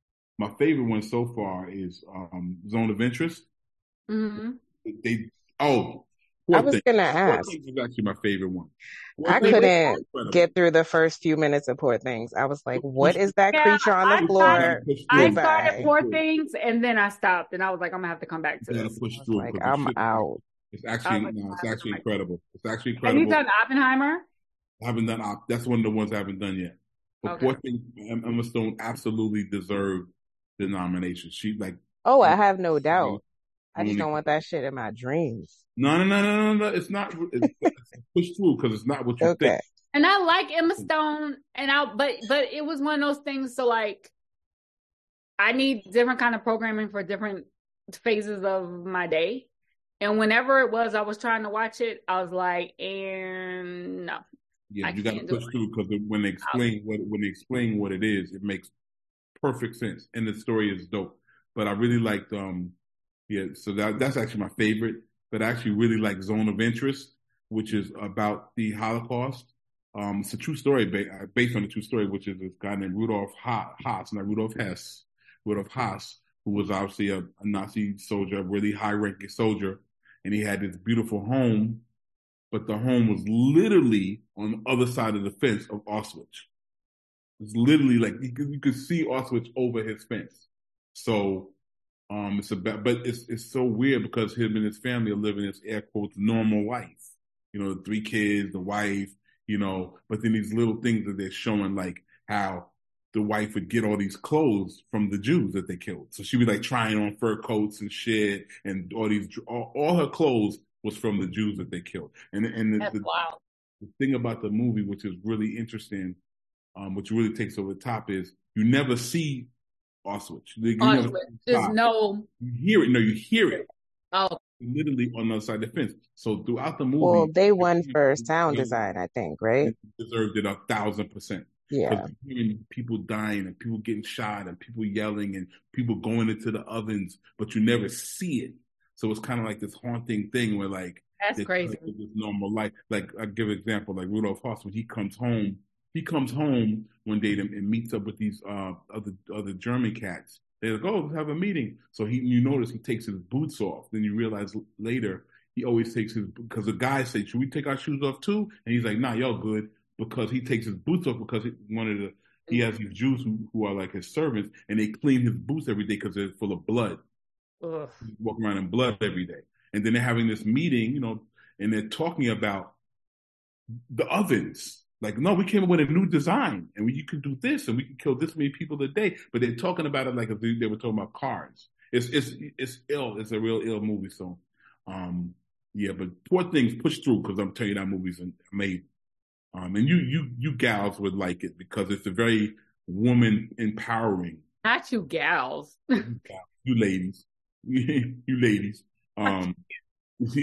My favorite one so far is um, Zone of Interest. Mm-hmm. They oh, I was thing. gonna ask. Poor Things is actually my favorite one. Poor I couldn't get through the first few minutes of Poor Things. I was like, "What is that yeah, creature on the I floor?" Started, I started Poor Things, and then I stopped, and I was like, "I'm gonna have to come back to this." Push through like, I'm shit, out. It's actually like, no, it's actually incredible. It's actually incredible. Have you done Oppenheimer? I haven't done. That's one of the ones I haven't done yet. But okay. Poor Things, Emma Stone absolutely deserved the nomination. She like. Oh, I have no doubt. I just don't want that shit in my dreams. No, no, no, no, no, no. It's not. It's, it's pushed through because it's not what you okay. think. And I like Emma Stone, and I but but it was one of those things. So like, I need different kind of programming for different phases of my day. And whenever it was, I was trying to watch it, I was like, and no. Yeah, I you got to push through because when they explain what when they explain what it is, it makes perfect sense, and the story is dope. But I really liked, um, yeah. So that that's actually my favorite. But I actually really like Zone of Interest, which is about the Holocaust. Um, it's a true story based on a true story, which is this guy named Rudolf Haas, not Rudolf Hess, Rudolf Haas, who was obviously a, a Nazi soldier, a really high-ranking soldier. And he had this beautiful home, but the home was literally on the other side of the fence of Auschwitz. It's literally like you could, you could see Auschwitz over his fence. So um, it's about, but it's it's so weird because him and his family are living this air quotes normal life. You know, the three kids, the wife, you know, but then these little things that they're showing, like how the wife would get all these clothes from the Jews that they killed. So she'd be like trying on fur coats and shit, and all these, all, all her clothes was from the Jews that they killed. And and the, That's the, wild. the thing about the movie, which is really interesting, um, which really takes over the top, is you never see Auschwitz. You Auschwitz. Never There's no. You hear it. No, you hear it. Oh. Literally on the other side of the fence. So throughout the movie, well, they won for sound design, I think, right? Deserved it a thousand percent. Yeah, hearing people dying and people getting shot and people yelling and people going into the ovens, but you never see it. So it's kind of like this haunting thing where, like, that's crazy. This normal life. Like, I give an example, like Rudolf Haas, when he comes home, he comes home one day and, and meets up with these uh, other other German cats. They're like, oh, let's have a meeting. So he, you notice he takes his boots off. Then you realize later he always takes his, because the guys say, should we take our shoes off too? And he's like, nah, y'all good. Because he takes his boots off because he wanted to, he has these Jews who, who are like his servants, and they clean his boots every day because they're full of blood. Ugh. He's walking around in blood every day. And then they're having this meeting, you know, and they're talking about the ovens. Like, no, we came up with a new design, and we, you could do this, and we could kill this many people a day. But they're talking about it like if they, they were talking about cars. It's it's it's ill. It's a real ill movie. So, um, yeah. But Poor Things push through because I'm telling you that movie's amazing. Um, and you you you gals would like it because it's a very woman empowering. Not you gals. You ladies, you ladies. Um, so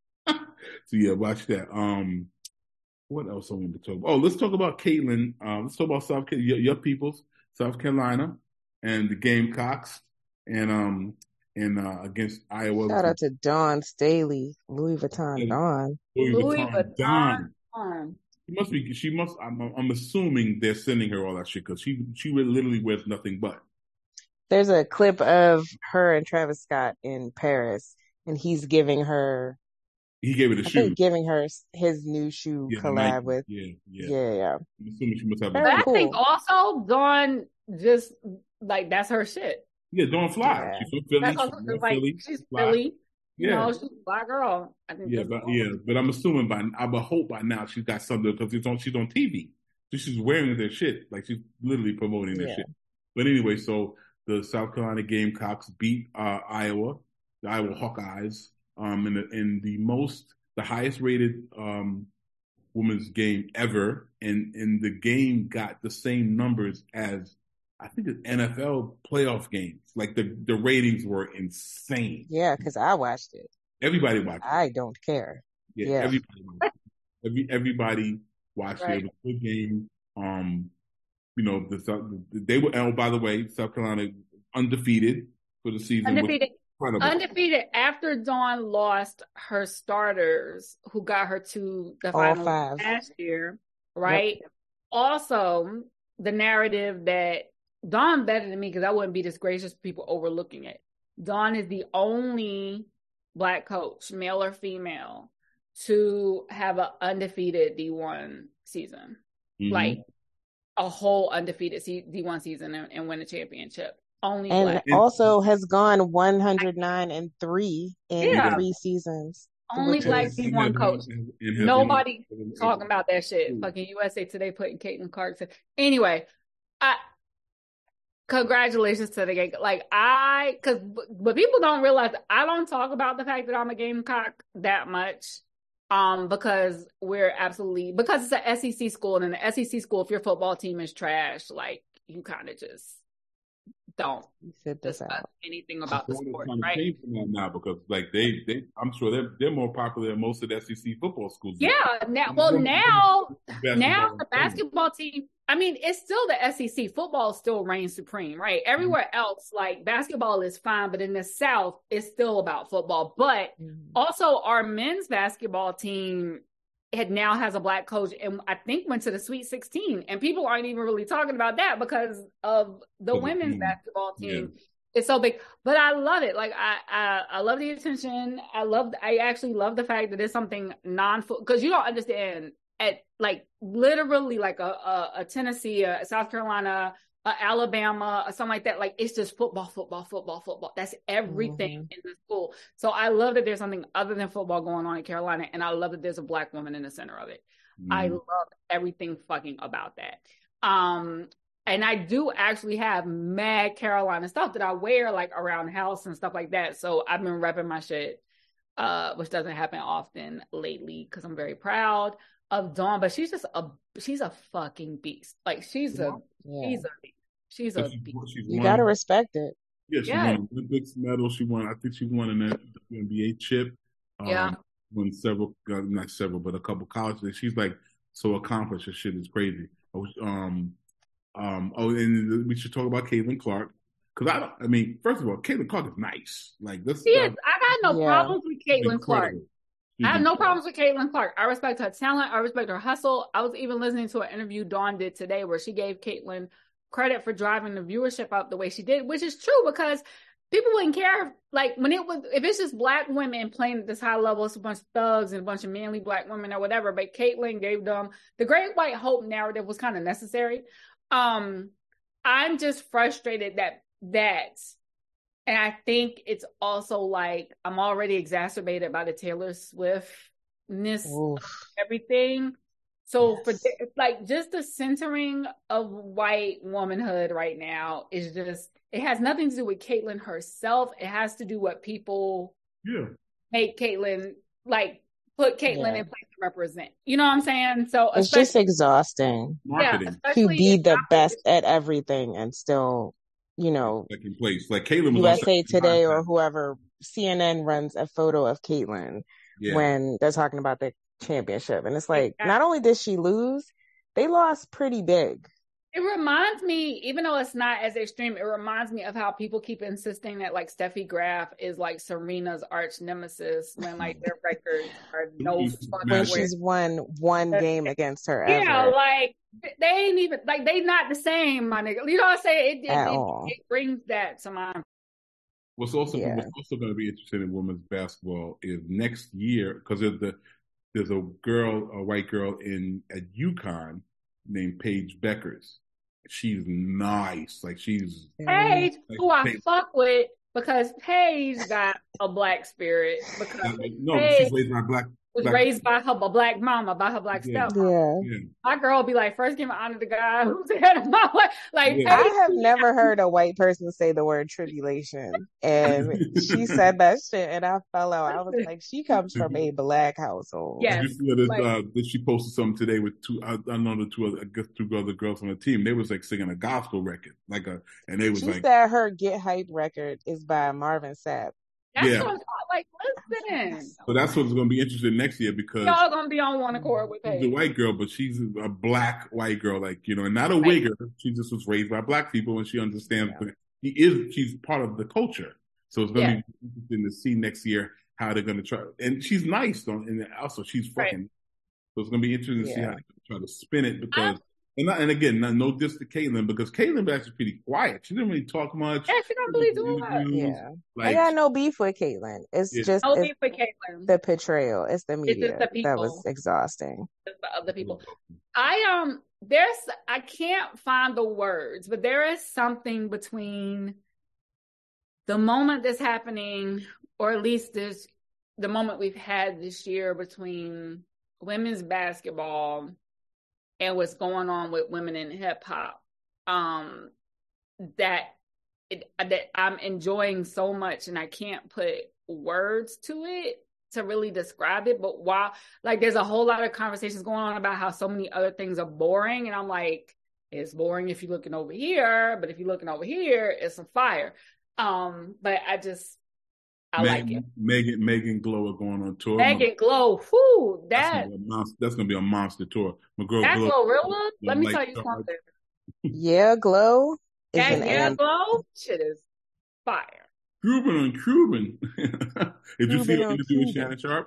yeah, watch that. Um. What else I want to talk about? Oh, let's talk about Caitlin. Um, let's talk about South Carolina, your, your peoples, South Carolina, and the Gamecocks, and um, and uh, against Iowa. Shout out to Dawn Staley, Louis Vuitton Dawn. Louis, Louis Vuitton Dawn. Dawn. She must be. She must. I'm, I'm assuming they're sending her all that shit because she she literally wears nothing but. There's a clip of her and Travis Scott in Paris, and he's giving her. He gave her the I shoe. Think giving her his new shoe yeah, collab with. Yeah, yeah, yeah, yeah. I'm assuming she must have. But I cool. think also Dawn just like that's her shit. Yeah, Dawn fly. Yeah. She's from Philly. She's, from like, Philly. She's Philly. Yeah, you know, she's a black girl. I think yeah, but cool. yeah, but I'm assuming by I would hope by now she's got something because it's on. She's on T V. So she's wearing their shit. Like she's literally promoting their yeah. shit. But anyway, so the South Carolina Gamecocks beat uh, Iowa, the Iowa Hawkeyes, um, in the in the most. the highest rated um, women's game ever. And, and the game got the same numbers as, I think, the N F L playoff games. Like the, the ratings were insane. Yeah, because I watched it. Everybody watched it. I don't care. Yeah, yeah. everybody watched it. Every, everybody watched right. it. It was a good game. Um, you know, the, they were, oh, by the way, South Carolina undefeated for the season. Undefeated. Undefeated after Dawn lost her starters who got her to the final last year, right? Yep. Also, the narrative that Dawn better than me because I wouldn't be this gracious to people overlooking it. Dawn is the only black coach, male or female, to have an undefeated D one season, mm-hmm. like a whole undefeated D one season and, and win a championship. Only and black. Also has gone one hundred nine and three in yeah. three seasons. Only black D one coach. Nobody talking about that shit. Fucking U S A Today putting Caitlin Clark. Anyway, I congratulations to the game. Like I, because but people don't realize I don't talk about the fact that I'm a Gamecock that much. Um, because we're absolutely because it's an S E C school, and in the S E C school, if your football team is trash, like you kind of just don't discuss out. anything about the sport, right? Change from that now because, like, they, they, I'm sure they're they're more popular than most of the S E C football schools. Yeah, now, well, now, now the basketball team. I mean, it's still the S E C. Football still reigns supreme, right? Everywhere mm-hmm. else, like basketball is fine, but in the South, it's still about football. But mm-hmm. also, our men's basketball team had now has a black coach, and I think went to the Sweet sixteen. And people aren't even really talking about that because of the mm-hmm. women's basketball team. Yeah. It's so big, but I love it. Like I, I, I love the attention. I love. I actually love the fact that it's something non-foot because you don't understand. At like literally like a, a, a Tennessee, a South Carolina, a Alabama, or something like that. Like it's just football, football, football, football. That's everything mm-hmm. in the school. So I love that there's something other than football going on in Carolina, and I love that there's a black woman in the center of it. Mm-hmm. I love everything fucking about that. Um, and I do actually have mad Carolina stuff that I wear like around the house and stuff like that. So I've been repping my shit, uh, which doesn't happen often lately because I'm very proud of Dawn, but she's just a she's a fucking beast. Like she's a yeah. she's a beast. She's a beast. She's you gotta respect it. Yeah, she yeah. won Olympics medal. She won. I think she won an W N B A chip. Um, yeah, won several, uh, not several, but a couple colleges. She's like so accomplished. Her shit is crazy. Um, um. Oh, and we should talk about Caitlin Clark because I don't. I mean, first of all, Caitlin Clark is nice. Like this. She is. I got no yeah. problems with Caitlin Clark. I have no problems with Caitlin Clark. I respect her talent. I respect her hustle. I was even listening to an interview Dawn did today where she gave Caitlin credit for driving the viewership up the way she did, which is true because people wouldn't care. Like when it was, if it's just black women playing at this high level, it's a bunch of thugs and a bunch of manly black women or whatever. But Caitlin gave them the Great White Hope narrative was kind of necessary. Um, I'm just frustrated that that. And I think it's also like I'm already exacerbated by the Taylor Swiftness of everything. So yes. for like just the centering of white womanhood right now is just it has nothing to do with Caitlyn herself. It has to do what people yeah. make Caitlyn like put Caitlyn yeah. in place to represent. You know what I'm saying? So it's just exhausting. Marketing. Yeah, to be the best at everything and still. You know, like in place, like Caitlyn was U S A Today or whoever, C N N runs a photo of Caitlyn yeah. when they're talking about the championship. And it's like, yeah. not only did she lose, they lost pretty big. It reminds me, even though it's not as extreme, it reminds me of how people keep insisting that like Steffi Graf is like Serena's arch nemesis when like their records are no fucking when she's won one game against her ever. Yeah, like they ain't even like they not the same, my nigga. You know what I'm saying? It, it, it, it brings that to mind. What's also yeah. what's also going to be interesting in women's basketball is next year because there's the there's a girl, a white girl in at UConn named Paige Beckers. She's nice. Like she's Paige, like, who I Paige. fuck with because Paige got a black spirit. Because no, Paige she's raised by black. Was black, raised by her a black mama, by her black yeah. stepmom. Yeah. My girl be like, first give honor to God who's the head of my life. Like yeah. I have never heard a white person say the word tribulation, and she said that shit, and I fell out. I was like, she comes from a black household. Yes. Did you see that, uh, that she posted something today with two? I, I know the two, other, I guess two other girls on the team. They was like singing a gospel record, like a, and they was she like, said her Get Hype record is by Marvin Sapp. That's yeah. what I'm like, listen. So that's what's going to be interesting next year because y'all going to be on one accord with her. She's a white girl, but she's a black white girl, like, you know, and not a right. wigger. She just was raised by black people and she understands yeah. he is, she's part of the culture. So it's going to yeah. be interesting to see next year how they're going to try. And she's nice, though, and also she's fucking. Right. So it's going to be interesting to yeah. see how they try to spin it because. I, And, not, and again, not, no diss to Caitlyn because Caitlyn was actually pretty quiet. She didn't really talk much. Yeah, she don't really do much. Yeah, like, I got no beef with Caitlyn. It's yeah. just no it's beef with Caitlyn. The portrayal. It's the media it's the people. That was exhausting. It's the other people. I um, there's I can't find the words, but there is something between the moment that's happening, or at least there's the moment we've had this year between women's basketball and what's going on with women in hip hop, um, that it, that I'm enjoying so much, and I can't put words to it to really describe it. But while like there's a whole lot of conversations going on about how so many other things are boring, and I'm like, it's boring if you're looking over here, but if you're looking over here, it's a fire. Um, but I just, I Megan, like it. Megan, Megan Glow are going on tour. Megan Glow, whoo, that. That's gonna, monster, that's gonna be a monster tour. My girl that Glow, Glorilla, let me tell you something. Yeah, Glow. Is that yeah, amp. Glow, shit is fire. Cuban and Cuban. Did Cuban you see the interview Cuban. with Shannon Sharp?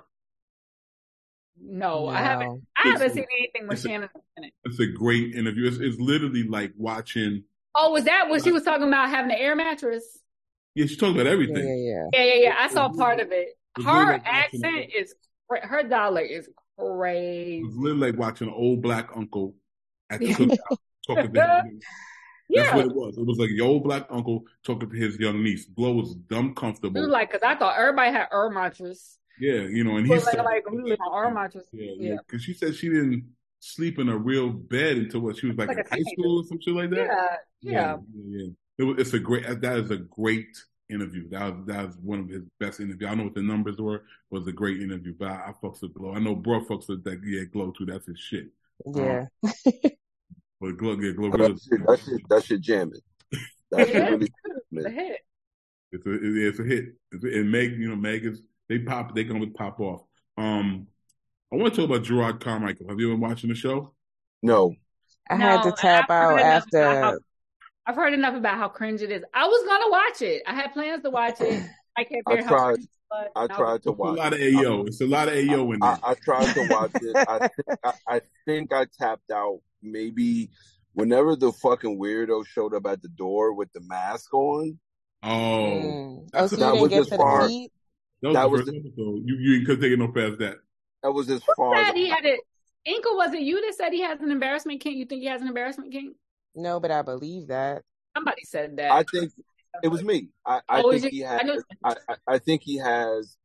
No, no, I haven't. I haven't seen anything with Shannon in it. It's a great interview. It's, it's literally like watching. Oh, was that what she was talking about, having the air mattress? Yeah, she's talking about everything. Yeah, yeah, yeah, yeah. yeah. I saw part of it. Her like accent is, her dialect is crazy. It's literally like watching an old black uncle at the cookout talking to him. That's yeah. what it was. It was like your old black uncle talking to his young niece. Glow was dumb comfortable. It was like, because I thought everybody had air mattress. Yeah, you know, and he's like, like we live on air mattress. Yeah, yeah. Because she said she didn't sleep in a real bed until what she was like, like in high school or some shit like that. Yeah, yeah, yeah. yeah, yeah. It was, it's a great. That is a great interview. That was that was one of his best interviews. I don't know what the numbers were. But it was a great interview. But I, I fucks with Glow. I know bro fucks with that. Yeah, Glow too. That's his shit. Yeah. Um, but Glow, yeah, Glow. Oh, really, that shit, that shit, that shit jamming. That's yeah, really it's a hit. It's a it's a hit. It's a, and Meg, you know, Meg is they pop. They gonna pop off. Um, I want to talk about Gerard Carmichael. Have you been watching the show? No. I no, had to tap out after. How, I've heard enough about how cringe it is. I was gonna watch it. I had plans to watch it. I can't I how tried. Cringe, but I tried to watch. It's a lot of A O. It's a lot of A O in there. I, I tried to watch it. I think I, I think I tapped out maybe whenever the fucking weirdo showed up at the door with the mask on. Oh, mm. oh so you didn't get to the feet? That was that the was first the, episode. You you couldn't take it no past that. That was as Who far said as he had it. Inca, was it you that said he has an embarrassment kink? You think he has an embarrassment kink? No, but I believe that. Somebody said that. I think it was me. I, I oh, think he has. I, I, I think he has.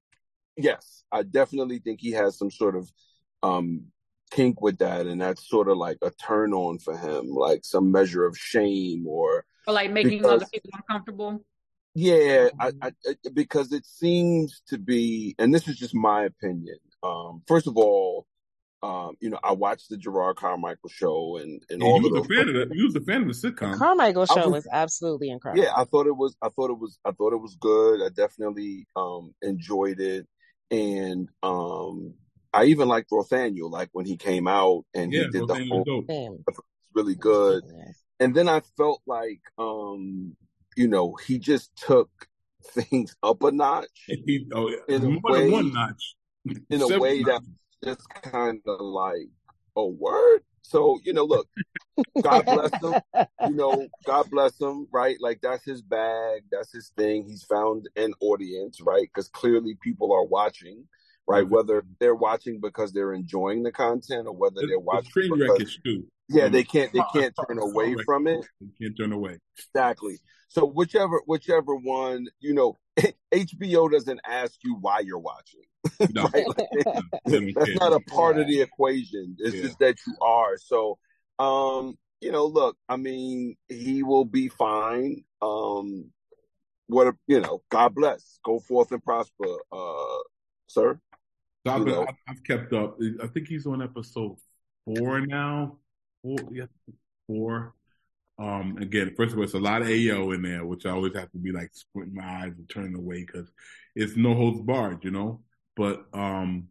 Yes, I definitely think he has some sort of um, kink with that, and that's sort of like a turn on for him, like some measure of shame or, or like making because, other people uncomfortable. Yeah, I, I, because it seems to be, and this is just my opinion. Um, first of all, um, you know, I watched the Gerard Carmichael show, and and yeah, all you of was those. A fan of that. You was a fan of the sitcom. The Carmichael show was, was absolutely incredible. Yeah, I thought it was. I thought it was. I thought it was good. I definitely um, enjoyed it, and um, I even liked Rothaniel, like when he came out and yeah, he did Rothaniel the whole. It was really good, and then I felt like, um, you know, he just took things up a notch. He, oh, yeah. in a More way, than one notch. in a way that just kind of like, oh, word. So, you know, look, God bless him. You know, God bless him, right? Like, that's his bag. That's his thing. He's found an audience, right? Because clearly people are watching, right? Mm-hmm. Whether they're watching because they're enjoying the content or whether they're watching. It's train wreckage too. Yeah, they can't. They can't turn away from it. They can't turn away. Exactly. So whichever, whichever one, you know, H B O doesn't ask you why you're watching. No. Right? Like, that's not a part yeah. of the equation. It's yeah. just that you are. So, um, you know, look, I mean, he will be fine. Um, what a, you know, God bless. Go forth and prosper, uh, sir. So I've, been, I've, I've kept up. I think he's on episode four now. Four, yeah, four. Um, again, first of all, it's a lot of A O in there, which I always have to be like squinting my eyes and turning away because it's no holds barred, you know. But um,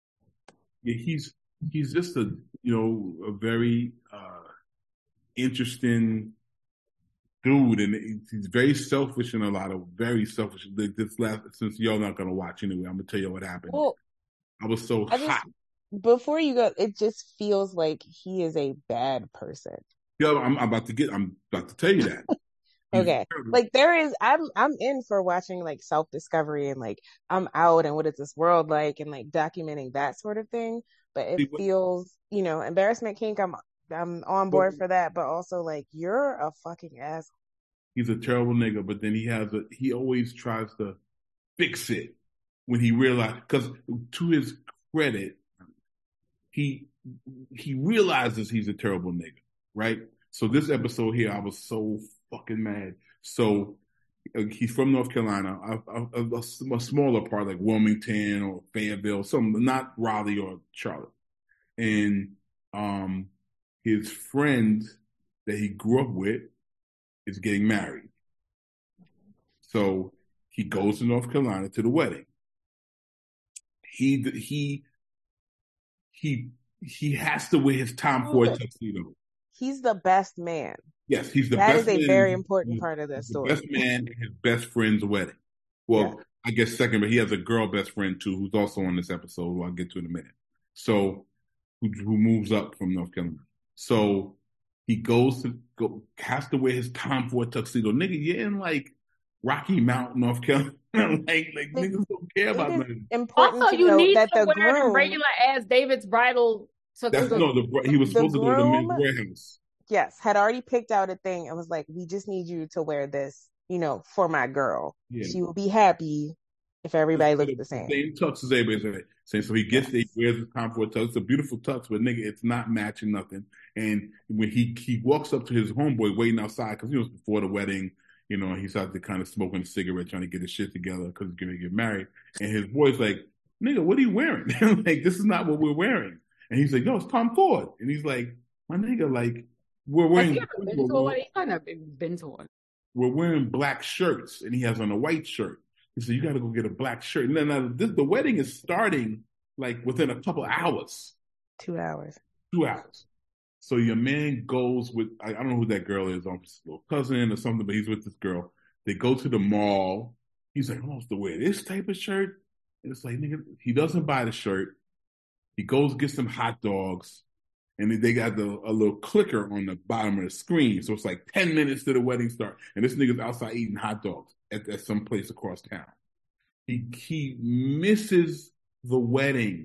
yeah, he's he's just a you know a very uh, interesting dude, and he's very selfish in a lot of very selfish. This last since y'all not gonna watch anyway, I'm gonna tell you what happened. Well, I was so I hot. Just, before you go, it just feels like he is a bad person. Yeah, I'm, I'm about to get. I'm about to tell you that. Okay, like there is. I'm I'm in for watching like self discovery and like I'm out and what is this world like and like documenting that sort of thing. But it feels, you know, embarrassment kink. I'm I'm on board for that. But also like you're a fucking asshole. He's a terrible nigga, but then he has a. He always tries to fix it when he realized. Because to his credit, he he realizes he's a terrible nigga. Right? So this episode here, I was so fucking mad. So uh, he's from North Carolina, a, a, a, a smaller part like Wilmington or Fayetteville, some not Raleigh or Charlotte. And um, his friend that he grew up with is getting married. So he goes to North Carolina to the wedding. He he he he has to wear his Tom Ford tuxedo. He's the best man. Yes, he's the that best. That is a man. very important part of that story. The best man at his best friend's wedding. Well, yeah. I guess second, but he has a girl best friend too, who's also on this episode, who I'll get to in a minute. So, who, who moves up from North Carolina. So he goes to go, has to wear his Tom Ford tuxedo. Nigga, you're in like Rocky Mount, North Carolina. like, like it, niggas don't care about nothing. Important also, to you note need that to the wear groom, regular ass David's bridal tuxedo. That's no, the, he was supposed groom, to go to the men's warehouse. Yes, had already picked out a thing and was like, we just need you to wear this, you know, for my girl. Yeah. She will be happy if everybody looks the same. Same tux as everybody's saying. So he gets yes. there, he wears his Tom Ford tux. It's a beautiful tux, but nigga, it's not matching nothing. And when he he walks up to his homeboy waiting outside, because he was before the wedding, you know, he's out there kind of smoking a cigarette, trying to get his shit together because he's going to get married. And his boy's like, nigga, what are you wearing? Like, this is not what we're wearing. And he's like, no, it's Tom Ford. And he's like, my nigga, like, we're wearing. Have you ever been to a wedding? I've never been to one. We're wearing black shirts, and he has on a white shirt. He said, you got to go get a black shirt. And then uh, this, the wedding is starting like within a couple hours. Two hours. Two hours. So your man goes with, I, I don't know who that girl is, um, his little cousin or something, but he's with this girl. They go to the mall. He's like, I'm supposed to wear this type of shirt. And it's like, nigga, he doesn't buy the shirt. He goes get some hot dogs. And then they got the, a little clicker on the bottom of the screen. So it's like ten minutes to the wedding start. And this nigga's outside eating hot dogs at, at some place across town. He, he misses the wedding.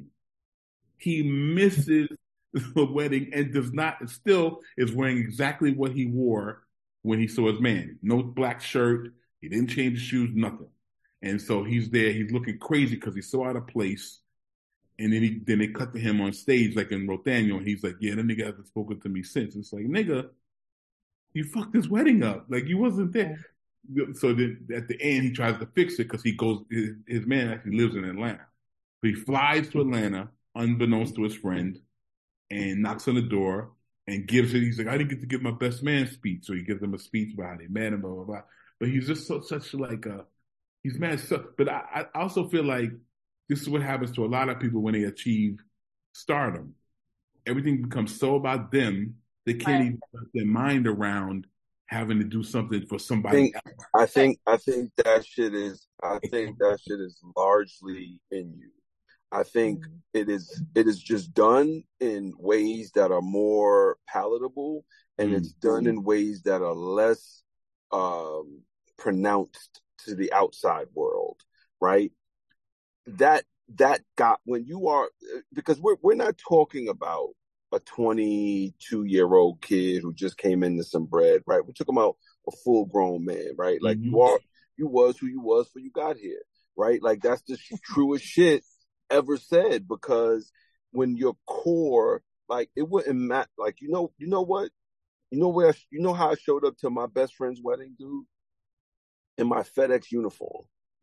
He misses the wedding and does not, still is wearing exactly what he wore when he saw his man. No black shirt. He didn't change his shoes, nothing. And so he's there. He's looking crazy because he's so out of place. And then he then they cut to him on stage like in Rothaniel, and he's like, yeah, that nigga hasn't spoken to me since. It's like, nigga, you fucked this wedding up. Like, you wasn't there. So then at the end, he tries to fix it because he goes, his, his man actually lives in Atlanta. So he flies to Atlanta, unbeknownst to his friend, and knocks on the door and gives it. He's like, I didn't get to give my best man speech. So he gives him a speech about how they met him, blah, blah, blah. But he's just so, such like a, he's mad. So, but I, I also feel like this is what happens to a lot of people when they achieve stardom. Everything becomes so about them, they can't even put their mind around having to do something for somebody I think, else. I think, I think that shit is, I think that shit is largely in you. I think mm-hmm. it is, it is just done in ways that are more palatable, and mm-hmm. it's done in ways that are less um, pronounced to the outside world, right? That that got when you are because we're we're not talking about a twenty-two year old kid who just came into some bread, right? We're talking about a full grown man, right? Like mm-hmm. you are you was who you was before you got here, right? Like that's the truest shit ever said, because when your core, like it wouldn't matter, like you know you know what you know where you know how I showed up to my best friend's wedding, dude, in my FedEx uniform.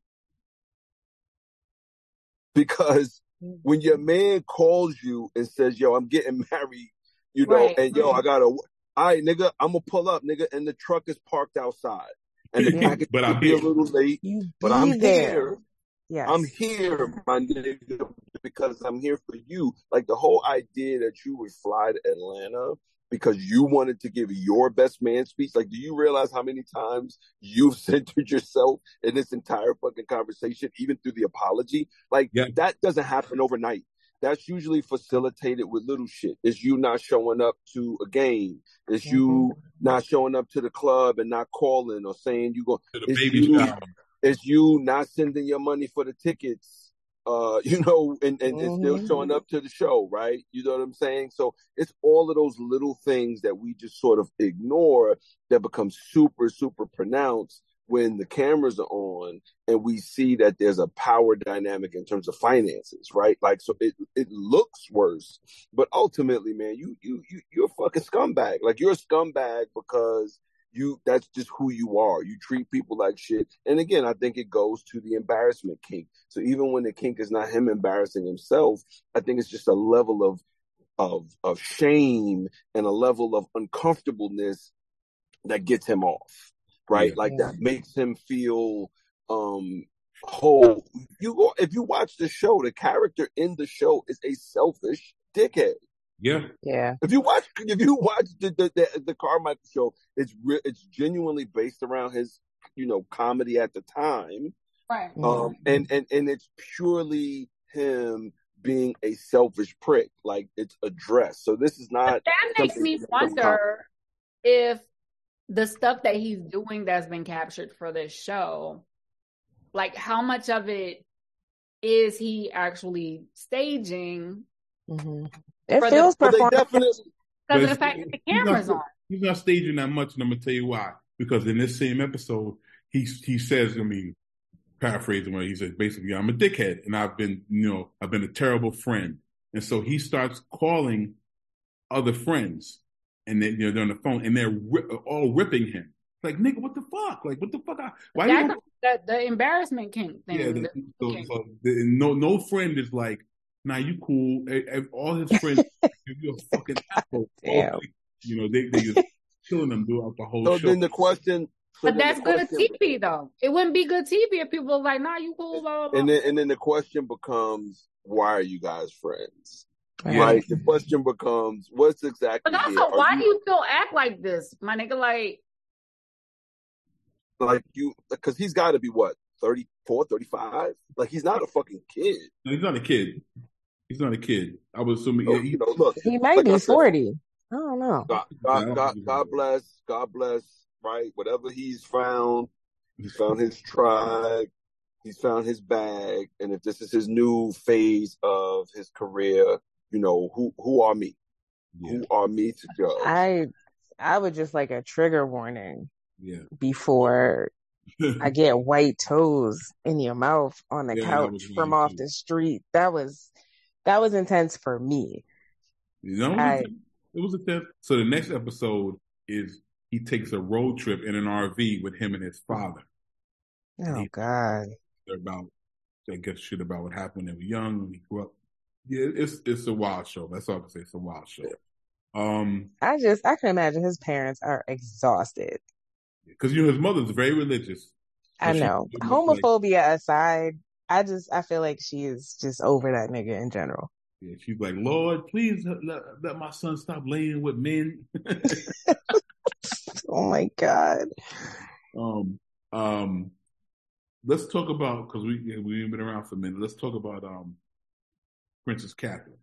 Because when your man calls you and says, yo, I'm getting married, you know, right. and yo, I gotta, all right, nigga, I'm gonna pull up, nigga, and the truck is parked outside. And the package but will be a little late, you but I'm there. here. Yes. I'm here, my nigga, because I'm here for you. Like the whole idea that you would fly to Atlanta because you wanted to give your best man speech. Like, do you realize how many times you've centered yourself in this entire fucking conversation, even through the apology? Like, yeah. that doesn't happen overnight. That's usually facilitated with little shit. It's you not showing up to a game. It's mm-hmm. you not showing up to the club and not calling or saying you go. To the it's baby you, shower. It's you not sending your money for the tickets. Uh, you know, and, and, and still showing up to the show, right? You know what I'm saying? So it's all of those little things that we just sort of ignore that become super, super pronounced when the cameras are on and we see that there's a power dynamic in terms of finances, right? Like, so it it looks worse, but ultimately, man, you you you you're a fucking scumbag. Like, you're a scumbag because You, that's just who you are. You treat people like shit. And again, I think it goes to the embarrassment kink. So even when the kink is not him embarrassing himself, I think it's just a level of of of shame and a level of uncomfortableness that gets him off, right? Yeah. Like yeah. that makes him feel um whole. You go, if you watch the show, the character in the show is a selfish dickhead. Yeah, yeah. If you watch, if you watch the the, the, the Carmichael show, it's re- it's genuinely based around his, you know, comedy at the time, right? Um, mm-hmm. and and and it's purely him being a selfish prick. Like it's addressed. So this is not. But that makes me wonder if the stuff that he's doing that's been captured for this show, like how much of it is he actually staging? Mm-hmm. It feels the, performative definitely because of the fact that the camera's he's not, on. He's not staging that much, and I'm gonna tell you why. Because in this same episode, he he says, I mean, paraphrasing, where he says basically, I'm a dickhead, and I've been, you know, I've been a terrible friend, and so he starts calling other friends, and they, you know, they're on the phone, and they're ri- all ripping him. Like, nigga, what the fuck? Like, what the fuck? Why That's you the, the embarrassment king thing. Yeah, the, the, so, king. so the, no no friend is like, nah, you cool. All his friends give you a fucking apple. Damn. You know, they they just killing them throughout the whole so show. Then the question, so but that's good T V though. It wouldn't be good T V if people were like, nah, you cool, blah, blah, blah. And then and then the question becomes, why are you guys friends? Yeah. Right. The question becomes, what's exactly? But also, here? why you, do you still act like this, my nigga? Like, like you, because he's got to be what, thirty-four, thirty-five? Like he's not a fucking kid. No, he's not a kid. He's not a kid. I was assuming. So, he, you know, look, he might like be I said, forty. I don't know. God, God, God, God bless. God bless. Right. Whatever he's found, he's found his tribe. He's found his bag. And if this is his new phase of his career, you know, who who are me? Yeah. Who are me to judge? I I would just like a trigger warning. Yeah. Before I get white toes in your mouth on the yeah, couch from off too. The street. That was that was intense for me. You know, I, it was intense. So the next episode is he takes a road trip in an R V with him and his father. Oh he, God! They're about, I guess, shit about what happened when they were young, when he grew up. Yeah, it's it's a wild show. That's all I can say. It's a wild show. Um, I just I can imagine his parents are exhausted. Because you know his mother's very religious. I know. Homophobia like, aside, I just I feel like she is just over that nigga in general. Yeah, she's like, Lord, please let, let my son stop laying with men. Oh my God. Um, um, let's talk about, because we we've been around for a minute. Let's talk about um, Princess Catherine.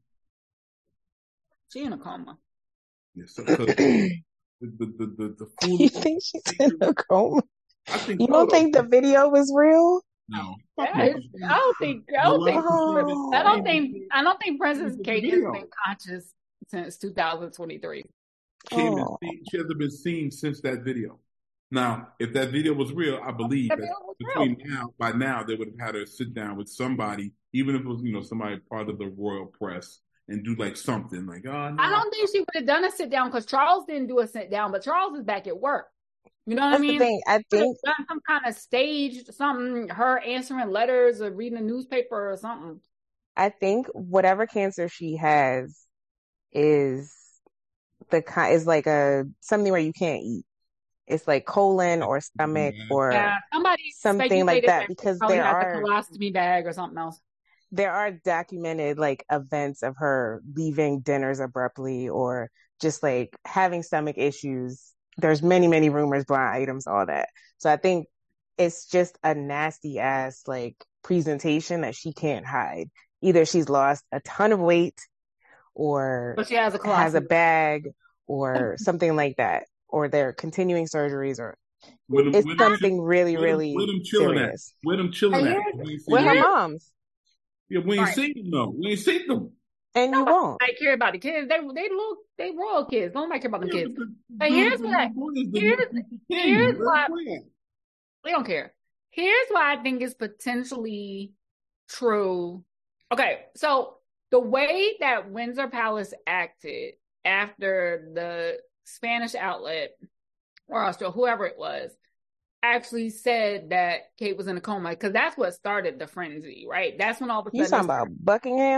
She in a coma. Yes, yeah, so, the the the the, the fool. You think she's in a coma? I think you don't so, think the video was real? No, I don't think. I don't think. Oh. I don't think. I don't think Princess Kate has been conscious since two thousand twenty-three. She, oh. seen, she hasn't been seen since that video. Now, if that video was real, I believe that, that between real. now, by now, they would have had her sit down with somebody, even if it was, you know, somebody part of the royal press, and do like something like, oh, no. I don't think she would have done a sit down because Charles didn't do a sit down, but Charles is back at work. You know what That's I mean? The thing. I think done some kind of stage, something, her answering letters or reading a newspaper or something. I think whatever cancer she has is the kind is like a something where you can't eat. It's like colon or stomach or yeah, somebody something like that because there are a colostomy bag or something else. There are documented like events of her leaving dinners abruptly or just like having stomach issues. There's many, many rumors, blind items, all that. So I think it's just a nasty ass like presentation that she can't hide. Either she's lost a ton of weight or but she has a, has a bag or something like that. Or they're continuing surgeries or where it's them, something them, really, where really where them chilling serious. At? Where them chilling at? With her moms. Yeah, we ain't right. seen them though. We ain't seen them. And you won't. I care about the kids. They they look they royal kids. Don't care about them yeah, kids. But, but here's what here's, here's why we don't care. Here's why I think it's potentially true. Okay, so the way that Windsor Palace acted after the Spanish outlet or Australia, whoever it was, actually said that Kate was in a coma because that's what started the frenzy, right? That's when all of a sudden you talking about Buckingham.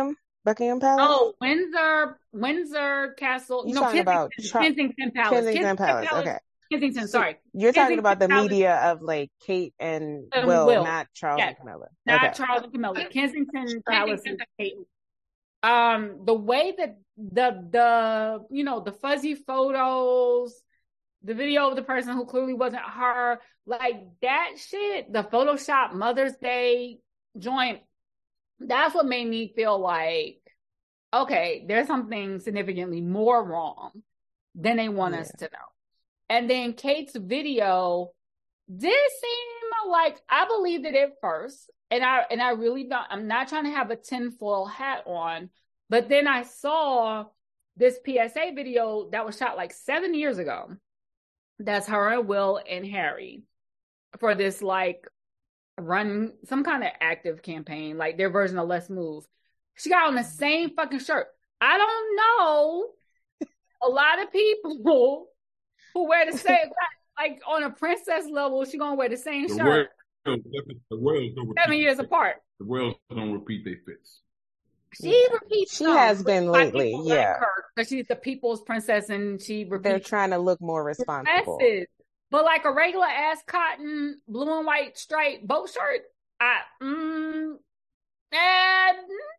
Buckingham Palace? Oh, Windsor, Windsor Castle. You're no, talking Kensington, about Char- Kensington Palace. Kensington, Kensington Palace. Palace. Okay. Kensington, so sorry. You're Kensington talking about the Palace. media of like Kate and Um, Will, Will, not Charles yes. and Camilla. Not okay. Charles and Camilla. Kensington Palace is Kate. Um, the way that the the you know the fuzzy photos, the video of the person who clearly wasn't her, like that shit, the Photoshop Mother's Day joint, that's what made me feel like, okay, there's something significantly more wrong than they want yeah. us to know. And then Kate's video did seem like, I believed it at first, and I and I really don't, I'm not trying to have a tinfoil hat on, but then I saw this P S A video that was shot like seven years ago. That's her and Will and Harry for this like run, some kind of active campaign, like their version of Let's Move. She got on the same fucking shirt. I don't know a lot of people who wear the same, like on a princess level, she gonna wear the same the shirt. Royals, the Royals don't seven years apart. The Royals don't repeat their fits. She yeah. repeats. She has been lately, yeah. Because she's the people's princess, and she repeats. They're trying to look more responsible. Dresses. But like a regular ass cotton blue and white striped boat shirt, I mm, eh, I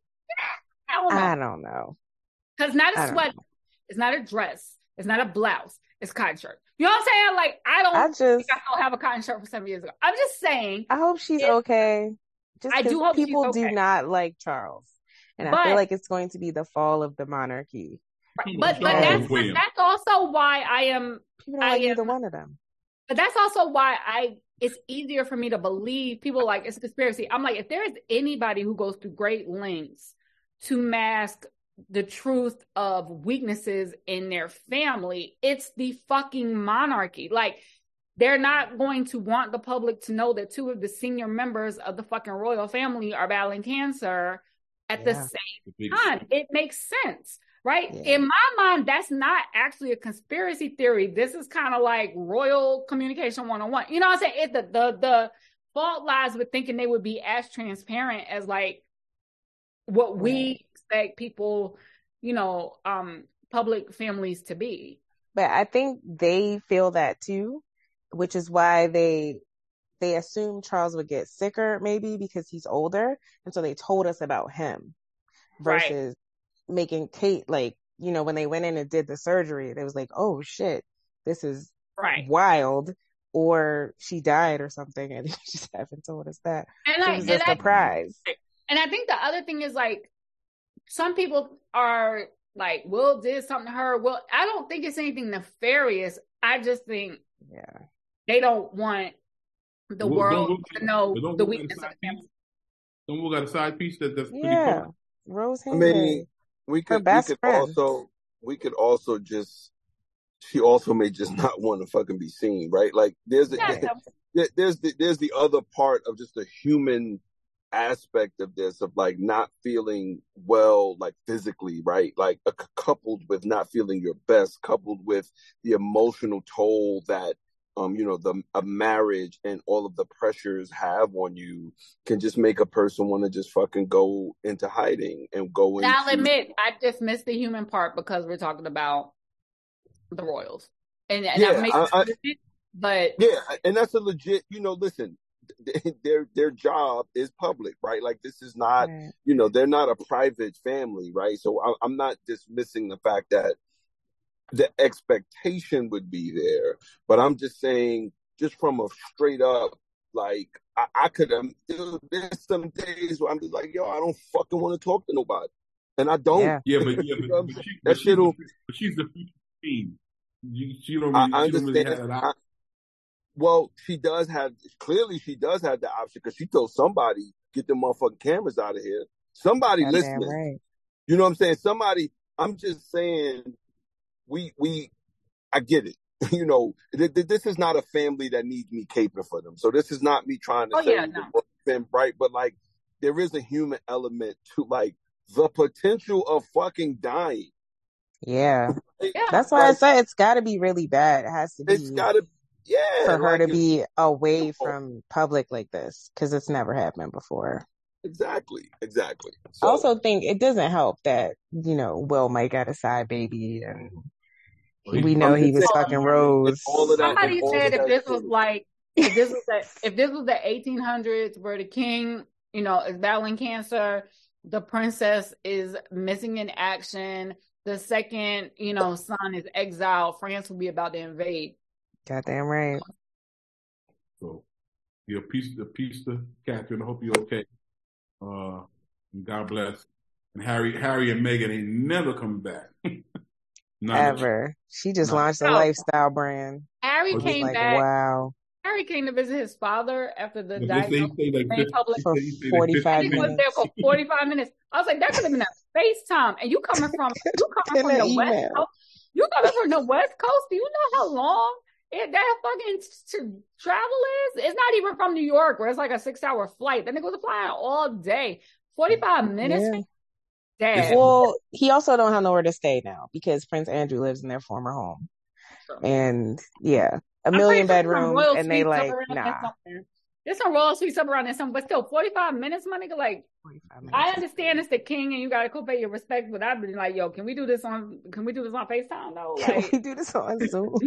don't know. I don't know. Because not a sweat, it's not a dress, it's not a blouse, it's cotton shirt. You know what I'm saying? Like I don't. I just think I still have a cotton shirt from seven years ago. I'm just saying. I hope she's okay. Just I do hope people she's okay. do not like Charles. And but, I feel like it's going to be the fall of the monarchy. But but that's, but that's also why I am. People don't like I am, either one of them. But that's also why I. It's easier for me to believe people like it's a conspiracy. I'm like, if there is anybody who goes through great lengths to mask the truth of weaknesses in their family, it's the fucking monarchy. Like, they're not going to want the public to know that two of the senior members of the fucking royal family are battling cancer at yeah. the same time. It makes sense, right? Yeah. In my mind, that's not actually a conspiracy theory. This is kind of like royal communication one oh one. You know what I'm saying? It, the, the, the fault lies with thinking they would be as transparent as like what we expect people, you know, um, public families to be. But I think they feel that too, which is why they they assumed Charles would get sicker, maybe because he's older. And so they told us about him versus right. making Kate, like, you know, when they went in and did the surgery, they was like, oh shit, this is right. wild. Or she died or something. And they just haven't told us that. And like, it was a surprise. I, and I think the other thing is like, some people are like, Will did something to her. Well, I don't think it's anything nefarious. I just think yeah, they don't want the Will, world Will, to know Will, the weakness of the family. Don't we got a side piece that that's pretty yeah. fun? Rose I mean, we could, we could also we could also just she also may just not want to fucking be seen, right? Like there's a, yeah. there, there's the there's the other part of just the human aspect of this, of like not feeling well, like physically, right? Like uh, coupled with not feeling your best, coupled with the emotional toll that um you know the a marriage and all of the pressures have on you can just make a person want to just fucking go into hiding and go into. I'll admit, I just missed the human part because we're talking about the royals, and, and yeah, I make I, I, it, but yeah, and that's a legit. You know, listen. Their their job is public, right? Like this is not, right. you know, they're not a private family, right? So I, I'm not dismissing the fact that the expectation would be there, but I'm just saying, just from a straight up, like I, I could have. There's some days where I'm just like, yo, I don't fucking want to talk to nobody, and I don't. Yeah, yeah but yeah, but, but, she, but, she's, the, but she's the future queen. You, she don't really, I she don't really have understand. that option. Well, she does have, clearly she does have the option because she told somebody, get the motherfucking cameras out of here. Somebody That's listening. Right. You know what I'm saying? Somebody, I'm just saying, we, we, I get it. You know, th- th- this is not a family that needs me caping for them. So this is not me trying to oh, say yeah, no. them right, but like, there is a human element to like the potential of fucking dying. Yeah. yeah. That's why like, I say it's got to be really bad. It has to be. It's got to Yeah, for her like to be away from public like this, because it's never happened before. Exactly, exactly. So, I also think it doesn't help that, you know, Will Mike got a side baby and we know he was fucking Rose. All of that, Somebody said if this was true. like, if this was the, if this was the eighteen hundreds where the king, you know, is battling cancer, the princess is missing in action, the second, you know, son is exiled, France will be about to invade. Goddamn right. So, yeah, peace, the peace to Catherine. I hope you're okay. Uh, and God bless. And Harry, Harry and Meghan ain't never coming back. Ever. She just launched a lifestyle brand. Harry came like, back. Wow. Harry came to visit his father after the But diagnosis. They say like public for forty-five minutes. He was there for forty-five minutes. I was like, that could have been a FaceTime. And you coming from you coming from the email. West Coast? You coming from the West Coast? Do you know how long it, that fucking to travel is? It's not even from New York, where it's like a six-hour flight. Then it goes flying all day. Forty-five minutes. Yeah. Dad. Well, he also don't have nowhere to stay now because Prince Andrew lives in their former home, and yeah, a million bedrooms, and they like nah. There's some royal suites up around there, some, but still, forty-five minutes, my nigga. Like, I understand it's the king, and you gotta go pay your respect, but I've been like, yo, can we do this on? Can we do this on FaceTime? No, like, can we do this on Zoom? we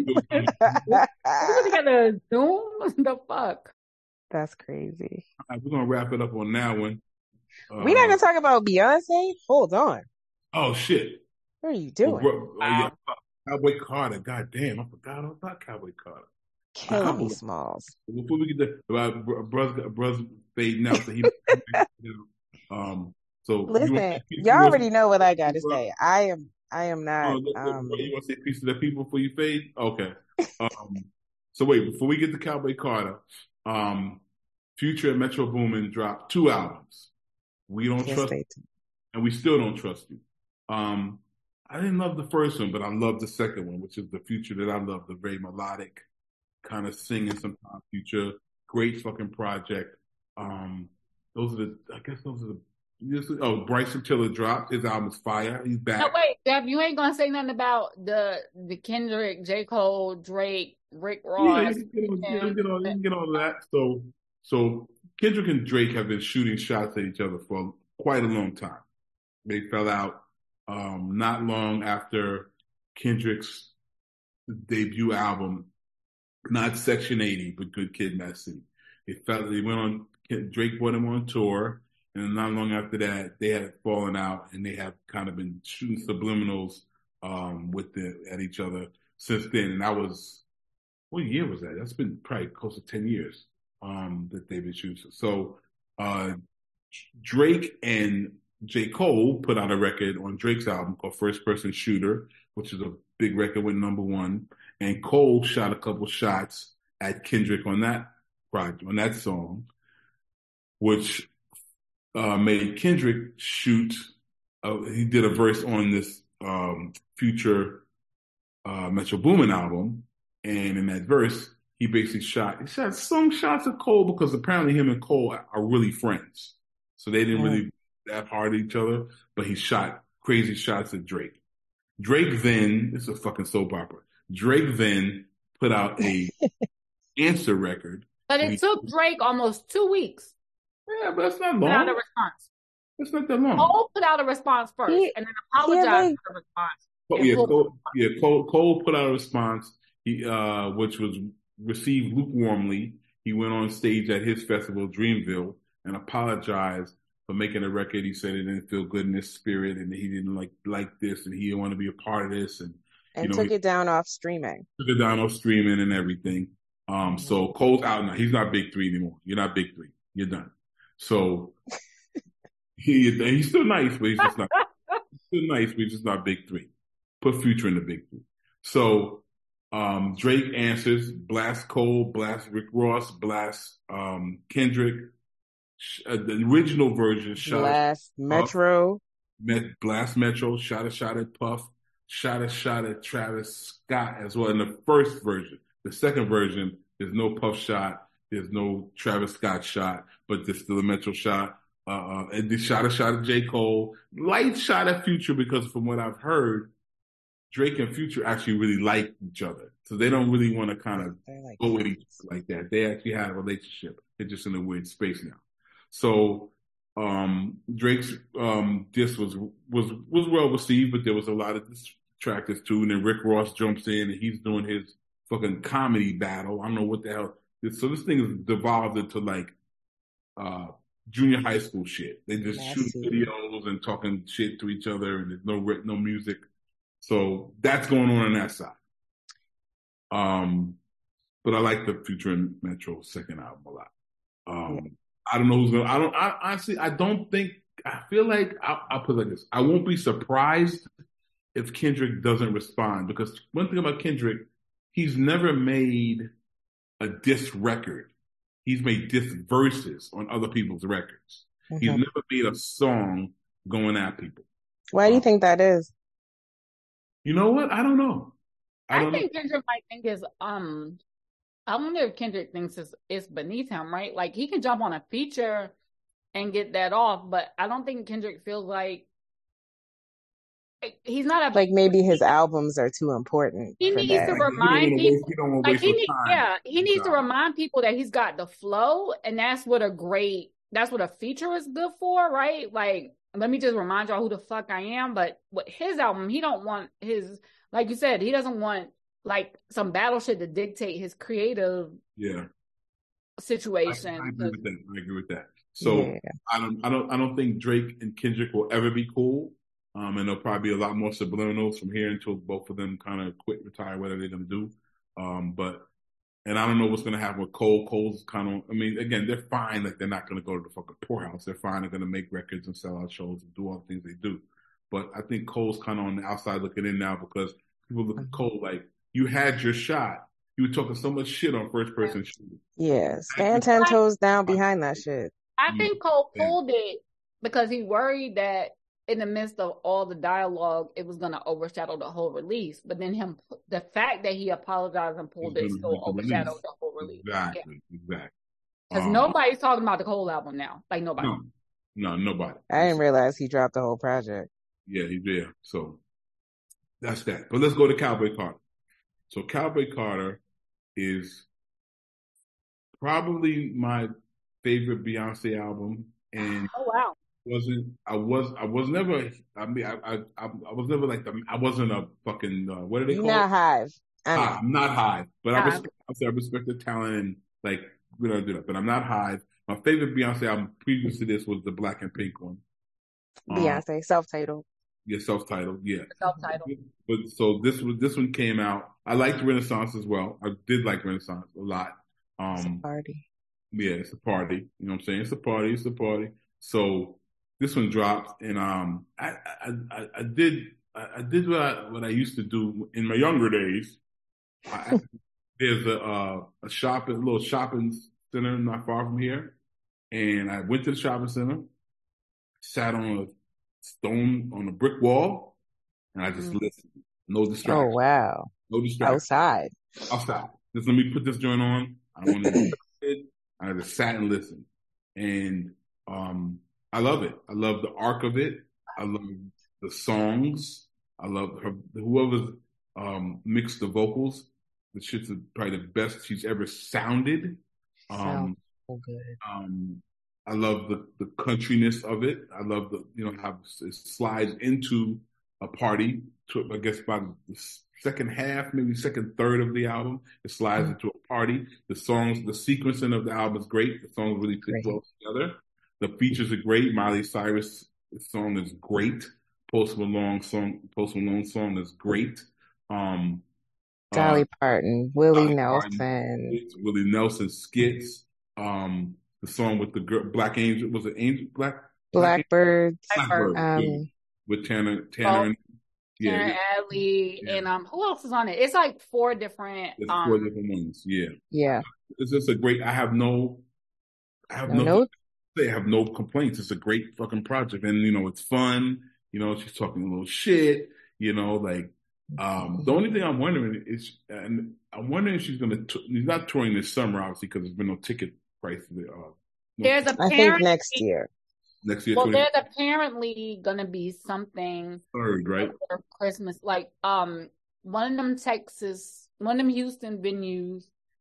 put together Zoom. The fuck? That's crazy. All right, we're gonna wrap it up on that one. Uh, We're not gonna talk about Beyonce. Hold on. Oh shit! What are you doing? Oh, oh, yeah. Cowboy Carter. God damn, I forgot all about Cowboy Carter. Killing me, Smalls. Before we get the uh, brother, brother fading out, so he. um. So listen, y'all already know what I got to say. I am. I am not. Oh, um, you want to say peace to the people before you fade? Okay. um. So wait, before we get to Cowboy Carter, um, Future and Metro Boomin dropped two albums. We don't trust you, and we still don't trust you. Um, I didn't love the first one, but I love the second one, which is the Future that I love, the very melodic, kind of singing sometimes Future. Great fucking project. Um, those are the, I guess those are the, oh, Bryson Tiller dropped. His album is fire. He's back. No, wait, Deb, you ain't gonna say nothing about the the Kendrick, J. Cole, Drake, Rick Ross. Yeah, you can get, get, all, get all that. So, so, Kendrick and Drake have been shooting shots at each other for quite a long time. They fell out um, not long after Kendrick's debut album, not Section eighty, but Good Kid, Mad City. They fell. They went on. Drake brought him on tour, and not long after that, they had fallen out, and they have kind of been shooting subliminals um, with the, at each other since then. And that was what year was that? That's been probably close to ten years. Um, that they've been shooting. So, uh, Drake and J. Cole put out a record on Drake's album called First Person Shooter, which is a big record, went number one. And Cole shot a couple shots at Kendrick on that project, on that song, which, uh, made Kendrick shoot, uh, he did a verse on this, um, Future, uh, Metro Boomin album. And in that verse, he basically shot, he shot some shots at Cole because apparently him and Cole are really friends. So they didn't really that hard at each other, but he shot crazy shots at Drake. Drake then, this is a fucking soap opera. Drake then put out a answer record. But it took Drake almost two weeks. Yeah, but that's not long. Put out a response. That's not that long. Cole put out a response first he, and then apologized for the response. Oh, yeah, Cole, yeah Cole, Cole put out a response, he, uh, which was received lukewarmly. He went on stage at his festival, Dreamville, and apologized for making a record. He said it didn't feel good in his spirit, and he didn't like like this, and he didn't want to be a part of this, and and you know, took he, it down off streaming. Took it down off streaming and everything. Um, mm-hmm. So Cole's out now. He's not Big Three anymore. You're not Big Three. You're done. So he he's still nice, but he's just not. He's still nice, but he's just not Big Three. Put Future in the Big Three. So. Um, Drake answers, blast Cole, blast Rick Ross, blast um, Kendrick. Uh, the original version shot blast Metro, Met, blast Metro, shot a shot at Puff, shot a shot at Travis Scott as well. In the first version, the second version, there's no Puff shot, there's no Travis Scott shot, but there's still a Metro shot. Uh, uh, and they shot a shot at J. Cole, light shot at Future because from what I've heard. Drake and Future actually really like each other. So they don't really want to kind of like go with each other like that. They actually have a relationship. They're just in a weird space now. So Um, Drake's um disc was was was well received, but there was a lot of distractors too. And then Rick Ross jumps in and he's doing his fucking comedy battle. I don't know what the hell. So this thing has devolved into like uh junior high school shit. They just shoot videos and talking shit to each other, and there's no no music. So that's going on on that side. Um, but I like the Future and Metro second album a lot. Um, yeah. I don't know who's gonna. I don't. I honestly, I don't think. I feel like I'll, I'll put it like this. I won't be surprised if Kendrick doesn't respond, because one thing about Kendrick, he's never made a diss record. He's made diss verses on other people's records. Mm-hmm. He's never made a song going at people. Why do you um, think that is? You know what? I don't know. I, I don't think know. Kendrick might think is um. I wonder if Kendrick thinks it's, it's beneath him, right? Like, he can jump on a feature and get that off, but I don't think Kendrick feels like he's not a like maybe his albums are too important. He needs that. to remind people, like he need, yeah, he needs to remind people that he's got the flow, and that's what a great, that's what a feature is good for, right? Like, let me just remind y'all who the fuck I am. But with his album, he don't want his, like you said, he doesn't want like some battle shit to dictate his creative yeah situation. I, I agree with that. I agree with that. So yeah. I don't, I don't, I don't think Drake and Kendrick will ever be cool. Um, and there'll probably be a lot more subliminals from here until both of them kind of quit, retire, whatever they're going to do. Um, but, and I don't know what's going to happen with Cole. Cole's kind of, I mean, again, they're fine. Like, they're not going to go to the fucking poorhouse. They're fine. They're going to make records and sell out shows and do all the things they do. But I think Cole's kind of on the outside looking in now, because people look at Cole like, you had your shot. You were talking so much shit on first person shooting. Yeah, stand ten toes down behind that shit. I think Cole pulled it because he worried that in the midst of all the dialogue, it was going to overshadow the whole release. But then him, the fact that he apologized and pulled it still overshadowed release. the whole release. Exactly, yeah. exactly. Because um, nobody's talking about the Cole album now. Like, nobody. No, no nobody. I didn't realize he dropped the whole project. Yeah, he did. So that's that. But let's go to Cowboy Carter. So Cowboy Carter is probably my favorite Beyonce album, and oh wow, wasn't I was I was never I mean I I, I was never like the I wasn't a fucking uh, what are they called? Not Hive. Hive. I'm not Hive, but Hive. I respect I respect the talent and like we don't do that. But I'm not Hive. My favorite Beyonce album previous to this was the Black and Pink one. Beyonce um, self-titled. Yeah, self-titled. Yeah, self-titled. But so this was this one came out. I liked Renaissance as well. I did like Renaissance a lot. Um, it's a party. Yeah, it's a party. You know what I'm saying? It's a party. It's a party. So this one dropped, and um, I I, I, I did I, I did what I what I used to do in my younger days. I, there's a uh, a shopping a little shopping center not far from here, and I went to the shopping center, sat on a stone on a brick wall, and I just mm. listened. No distraction. Oh wow! No distraction. Outside. Outside. Just let me put this joint on. I don't want to be distracted. I just sat and listened, and um, I love it. I love the arc of it. I love the songs. I love her. Whoever's um, mixed the vocals, the shit's probably the best she's ever sounded. Um, Sounds so good. Um, I love the, the countryness of it. I love the, you know, how it slides into a party to, I guess, by the second half, maybe second third of the album. It slides mm-hmm. into a party. The songs, the sequencing of the album is great. The songs really fit well together. The features are great. Miley Cyrus song is great. Post Malone song, Post Malone song is great. Um, Dolly uh, Parton, Willie Dolly Nelson, Parton, Willie Nelson skits. Um, the song with the girl, Black Angel, was it Angel Black? Blackbirds. Blackbird, um, with Tanner, Tanner, oh, and, yeah, Tanner yeah. Adley, yeah. and um, who else is on it? It's like four different. It's um, four different ones. Yeah, yeah. It's just a great. I have no, I have no. no They have no complaints. It's a great fucking project, and you know it's fun. You know, she's talking a little shit. You know, like um, the only thing I'm wondering is, and I'm wondering if she's gonna. T- she's not touring this summer, obviously, because there's been no ticket price. Uh, no there's ticket. I think next year. Next year. Well, there's apparently gonna be something third, right? For Christmas, like um, one of them Texas, one of them Houston venues,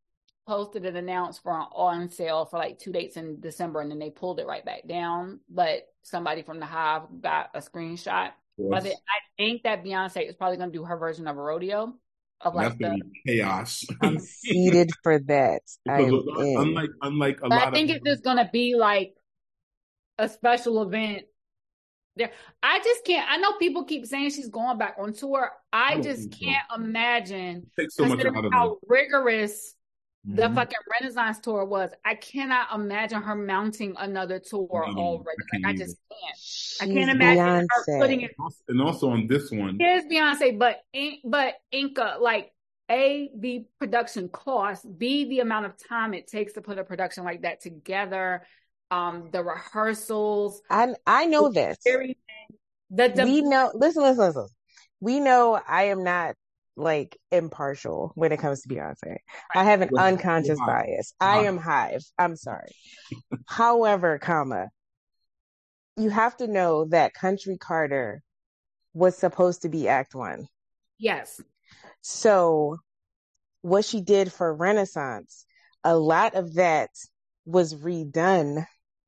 posted and announced for an on sale for like two dates in December, and then they pulled it right back down. But somebody from the Hive got a screenshot. Yes. But I think that Beyonce is probably going to do her version of a rodeo of like the chaos. I'm seated for that. unlike unlike a but lot I think of it's just going to be like a special event. There, I just can't. I know people keep saying she's going back on tour. I, I just can't so. imagine so how rigorous mm-hmm. the fucking Renaissance tour was. I cannot imagine her mounting another tour mm-hmm. already. I like I just can't. She's I can't imagine Beyonce. her putting it. And also on this one, here's Beyonce, but but Inca, like A, the production cost, B, the amount of time it takes to put a production like that together. Um, the rehearsals. I I know this. Everything. The, the, we know. Listen, listen, listen. We know I am not like impartial when it comes to Beyonce. Right. I have an right. unconscious right. bias. Right. I am Hive. I'm sorry. However, comma, you have to know that Country Carter was supposed to be Act One. Yes. So, what she did for Renaissance, a lot of that was redone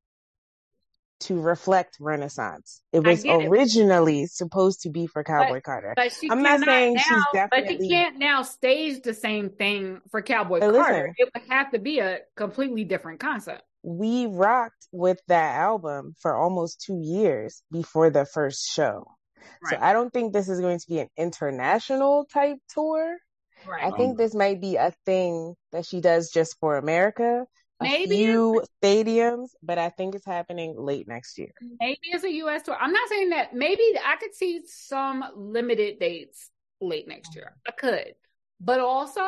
to reflect Renaissance. It was originally it. supposed to be for Cowboy but, Carter. But she I'm not saying now, she's definitely... But she can't now stage the same thing for Cowboy but Carter. Listen, it would have to be a completely different concept. We rocked with that album for almost two years before the first show. Right. So I don't think this is going to be an international type tour. Right. I think this might be a thing that she does just for America. A maybe few stadiums, but I think it's happening late next year. Maybe it's a U S tour. I'm not saying that. Maybe I could see some limited dates late next year. I could. But also,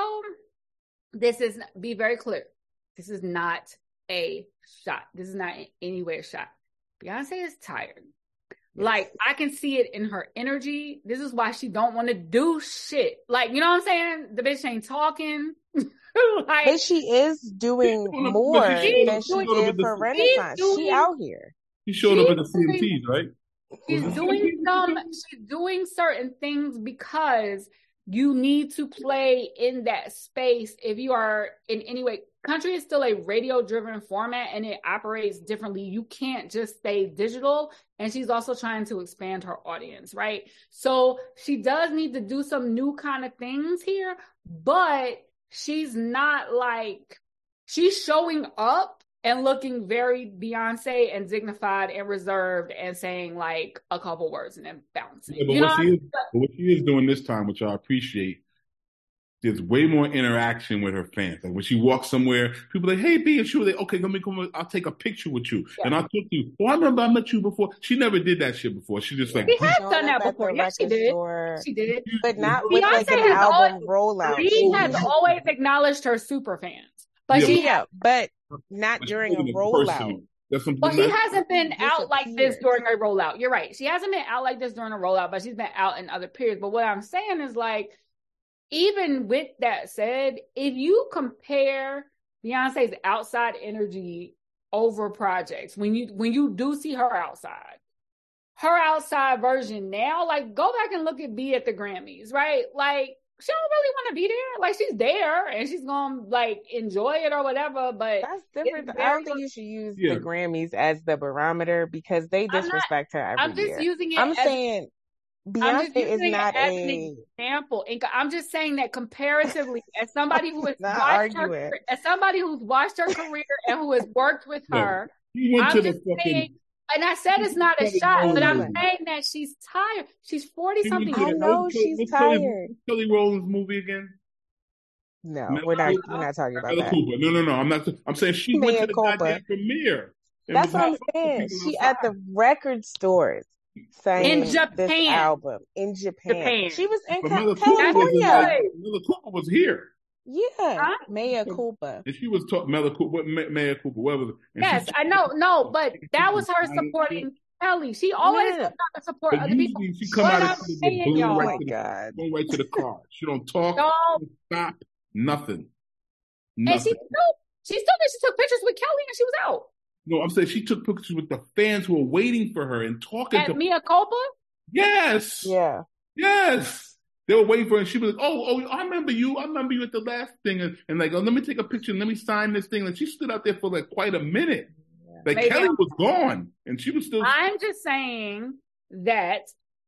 this is, be very clear, this is not a shot. This is not in any way a shot. Beyonce is tired. Yes. Like, I can see it in her energy. This is why she don't want to do shit. Like, you know what I'm saying? The bitch ain't talking. Like, but she is doing more than she did for Renaissance. Doing, she out here. She showed up at the C M Ts, right? She's doing some. She's doing certain things because you need to play in that space. If you are in any way, country is still a radio-driven format, and it operates differently. You can't just stay digital. And she's also trying to expand her audience, right? So she does need to do some new kind of things here, but she's not like, she's showing up and looking very Beyonce and dignified and reserved and saying like a couple words and then bouncing. Yeah, but, you what know she is, but what she is doing this time, which I appreciate, there's way more interaction with her fans. Like when she walks somewhere, people are like, hey, B, and she was like, okay, let me come, I'll take a picture with you. Yeah. And I'll talk to you. Oh, I remember I met you before. She never did that shit before. She just like, she has done that before. Yes, she did. Store. She did. But not with Beyonce like an album always, rollout. She has always acknowledged her super fans. But yeah, she, yeah, but not but during a rollout. Well, she hasn't been out like this during a rollout. You're right. She hasn't been out like this during a rollout, but she's been out in other periods. But what I'm saying is like, even with that said, if you compare Beyonce's outside energy over projects, when you when you do see her outside, her outside version now, like go back and look at B at the Grammys, right? Like she don't really want to be there. Like she's there and she's gonna like enjoy it or whatever. But that's different. I don't think you should use yeah. the Grammys as the barometer because they disrespect not, her every I'm just year. using it. I'm as, saying. Beyonce is not as a an example. I'm just saying that comparatively, as somebody who has watched her, as somebody who's watched her career and who has worked with her, no, I'm just saying, and I said it's not a shot, but I'm saying that she's tired. She's forty something. I know she's what's tired. Kelly, Kelly Rowland's movie again? No, Mel we're not. We're not talking about that. Cooper. No, no, no. I'm not. I'm saying she Mea went to the goddamn premiere. That's what I'm saying. She at the record stores. In Japan, this album in Japan. Japan. She was in Mela California. Mela Cooper was here. Yeah, huh? Mea Culpa. And she was talking Mela Cooper. What Mea Cooper? What was it? And yes, I know. No, but that was her supporting Kelly. She always yeah. to support but other people. She come what out of the blue oh right my to God. The, right to the car. She don't talk. No. Don't stop. Nothing. Nothing. And she still, she still did. She took pictures with Kelly and she was out. No, I'm saying she took pictures with the fans who were waiting for her and talking At to Mea Culpa? Yes. Yeah. Yes. They were waiting for her, and she was like, oh, oh, I remember you. I remember you at the last thing. And, and like, oh, let me take a picture and let me sign this thing. And she stood out there for like quite a minute. Yeah. Like, Maybe Kelly I'm, was gone, and she was still. I'm just saying that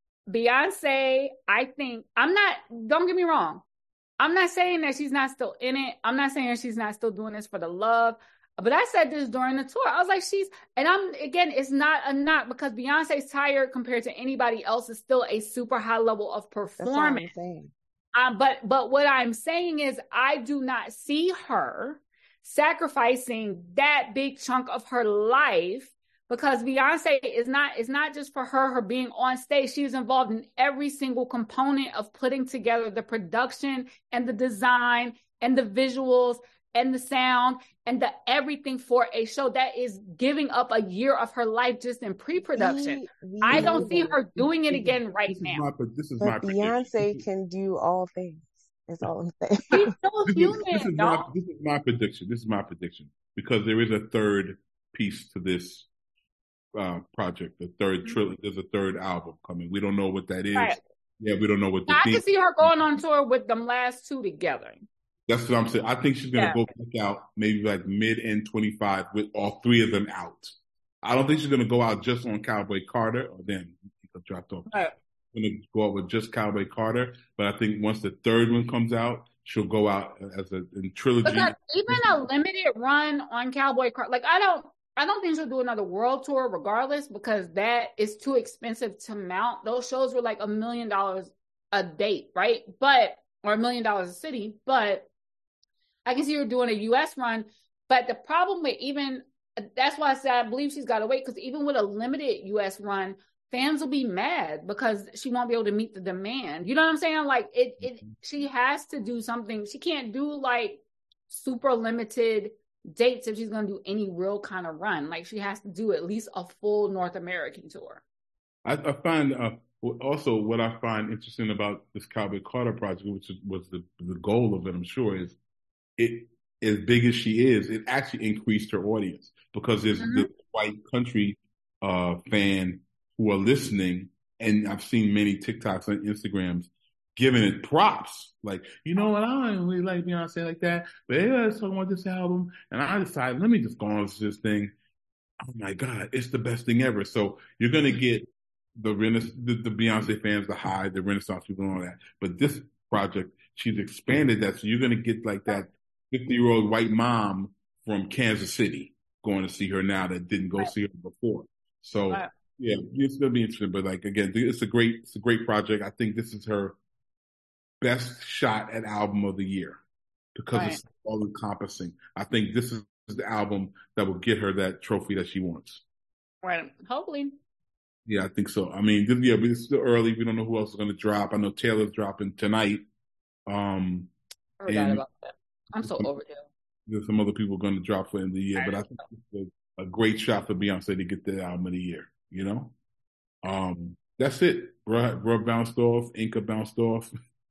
Beyonce, I think, I'm not, don't get me wrong. I'm not saying that she's not still in it. I'm not saying she's not still doing this for the love. But I said this during the tour. I was like, she's, and I'm, again, it's not a knock because Beyonce's tired compared to anybody else is still a super high level of performance. That's what I'm saying. Um, but, but what I'm saying is I do not see her sacrificing that big chunk of her life because Beyonce is not, it's not just for her, her being on stage. She's involved in every single component of putting together the production and the design and the visuals and the sound and the everything for a show that is giving up a year of her life just in pre-production. We, we I don't see her doing it again right this now. Is my, this is but my Beyonce prediction. can do all things. That's all I'm saying. She's so this, human. Is, this, is my, this is my prediction. This is my prediction because there is a third piece to this uh, project. The third trilogy. There's a third album coming. We don't know what that is. Right. Yeah, we don't know what. The I can see her going on tour with them last two together. That's what I'm saying. I think she's going to yeah. go back out maybe like mid end twenty-five with all three of them out. I don't think she's going to go out just on Cowboy Carter or then dropped off. Right. Going to go out with just Cowboy Carter, but I think once the third one comes out, she'll go out as a in trilogy. Because even a limited run on Cowboy Carter, like I don't, I don't think she'll do another world tour regardless because that is too expensive to mount. Those shows were like a million dollars a date, right? But or a million dollars a city, but. I can see her doing a U S run, but the problem with even, that's why I said I believe she's got to wait, because even with a limited U S run, fans will be mad because she won't be able to meet the demand. You know what I'm saying? Like, it, it she has to do something. She can't do, like, super limited dates if she's going to do any real kind of run. Like, she has to do at least a full North American tour. I, I find, uh, also what I find interesting about this Cowboy Carter project, which was the, the goal of it, I'm sure, is it, as big as she is, it actually increased her audience because there's mm-hmm. the white country uh, fan who are listening, and I've seen many TikToks and Instagrams giving it props. Like, you know what, I don't really like Beyonce like that, but yeah, I was talking about this album, and I decided, let me just go on to this thing. Oh my God, it's the best thing ever. So you're going to get the, the, the Beyonce fans, the high, the Renaissance people and all that. But this project, she's expanded that, so you're going to get like that fifty-year-old white mom from Kansas City going to see her now that didn't go right. see her before. So right. yeah, it's going to be interesting. But like again, it's a great, it's a great project. I think this is her best shot at album of the year because right. it's all encompassing. I think this is the album that will get her that trophy that she wants. Right. Hopefully. Yeah, I think so. I mean, this, yeah, but it's still early. We don't know who else is going to drop. I know Taylor's dropping tonight. Um, I forgot and, about that. I'm so over here. There's some other people going to drop for the end of the year, but I think it's a, a great shot for Beyonce to get the album of the year, you know? Um, that's it. Bruh, bruh bounced off. Inca bounced off.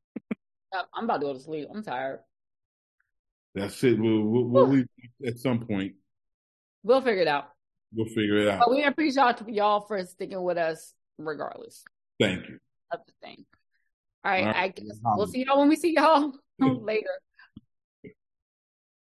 I'm about to go to sleep. I'm tired. That's it. We'll, we'll, we'll leave at some point. We'll figure it out. We'll figure it out. But we appreciate y'all for sticking with us regardless. Thank you. That's the thing. All right. All right. I guess we'll see y'all when we see y'all later.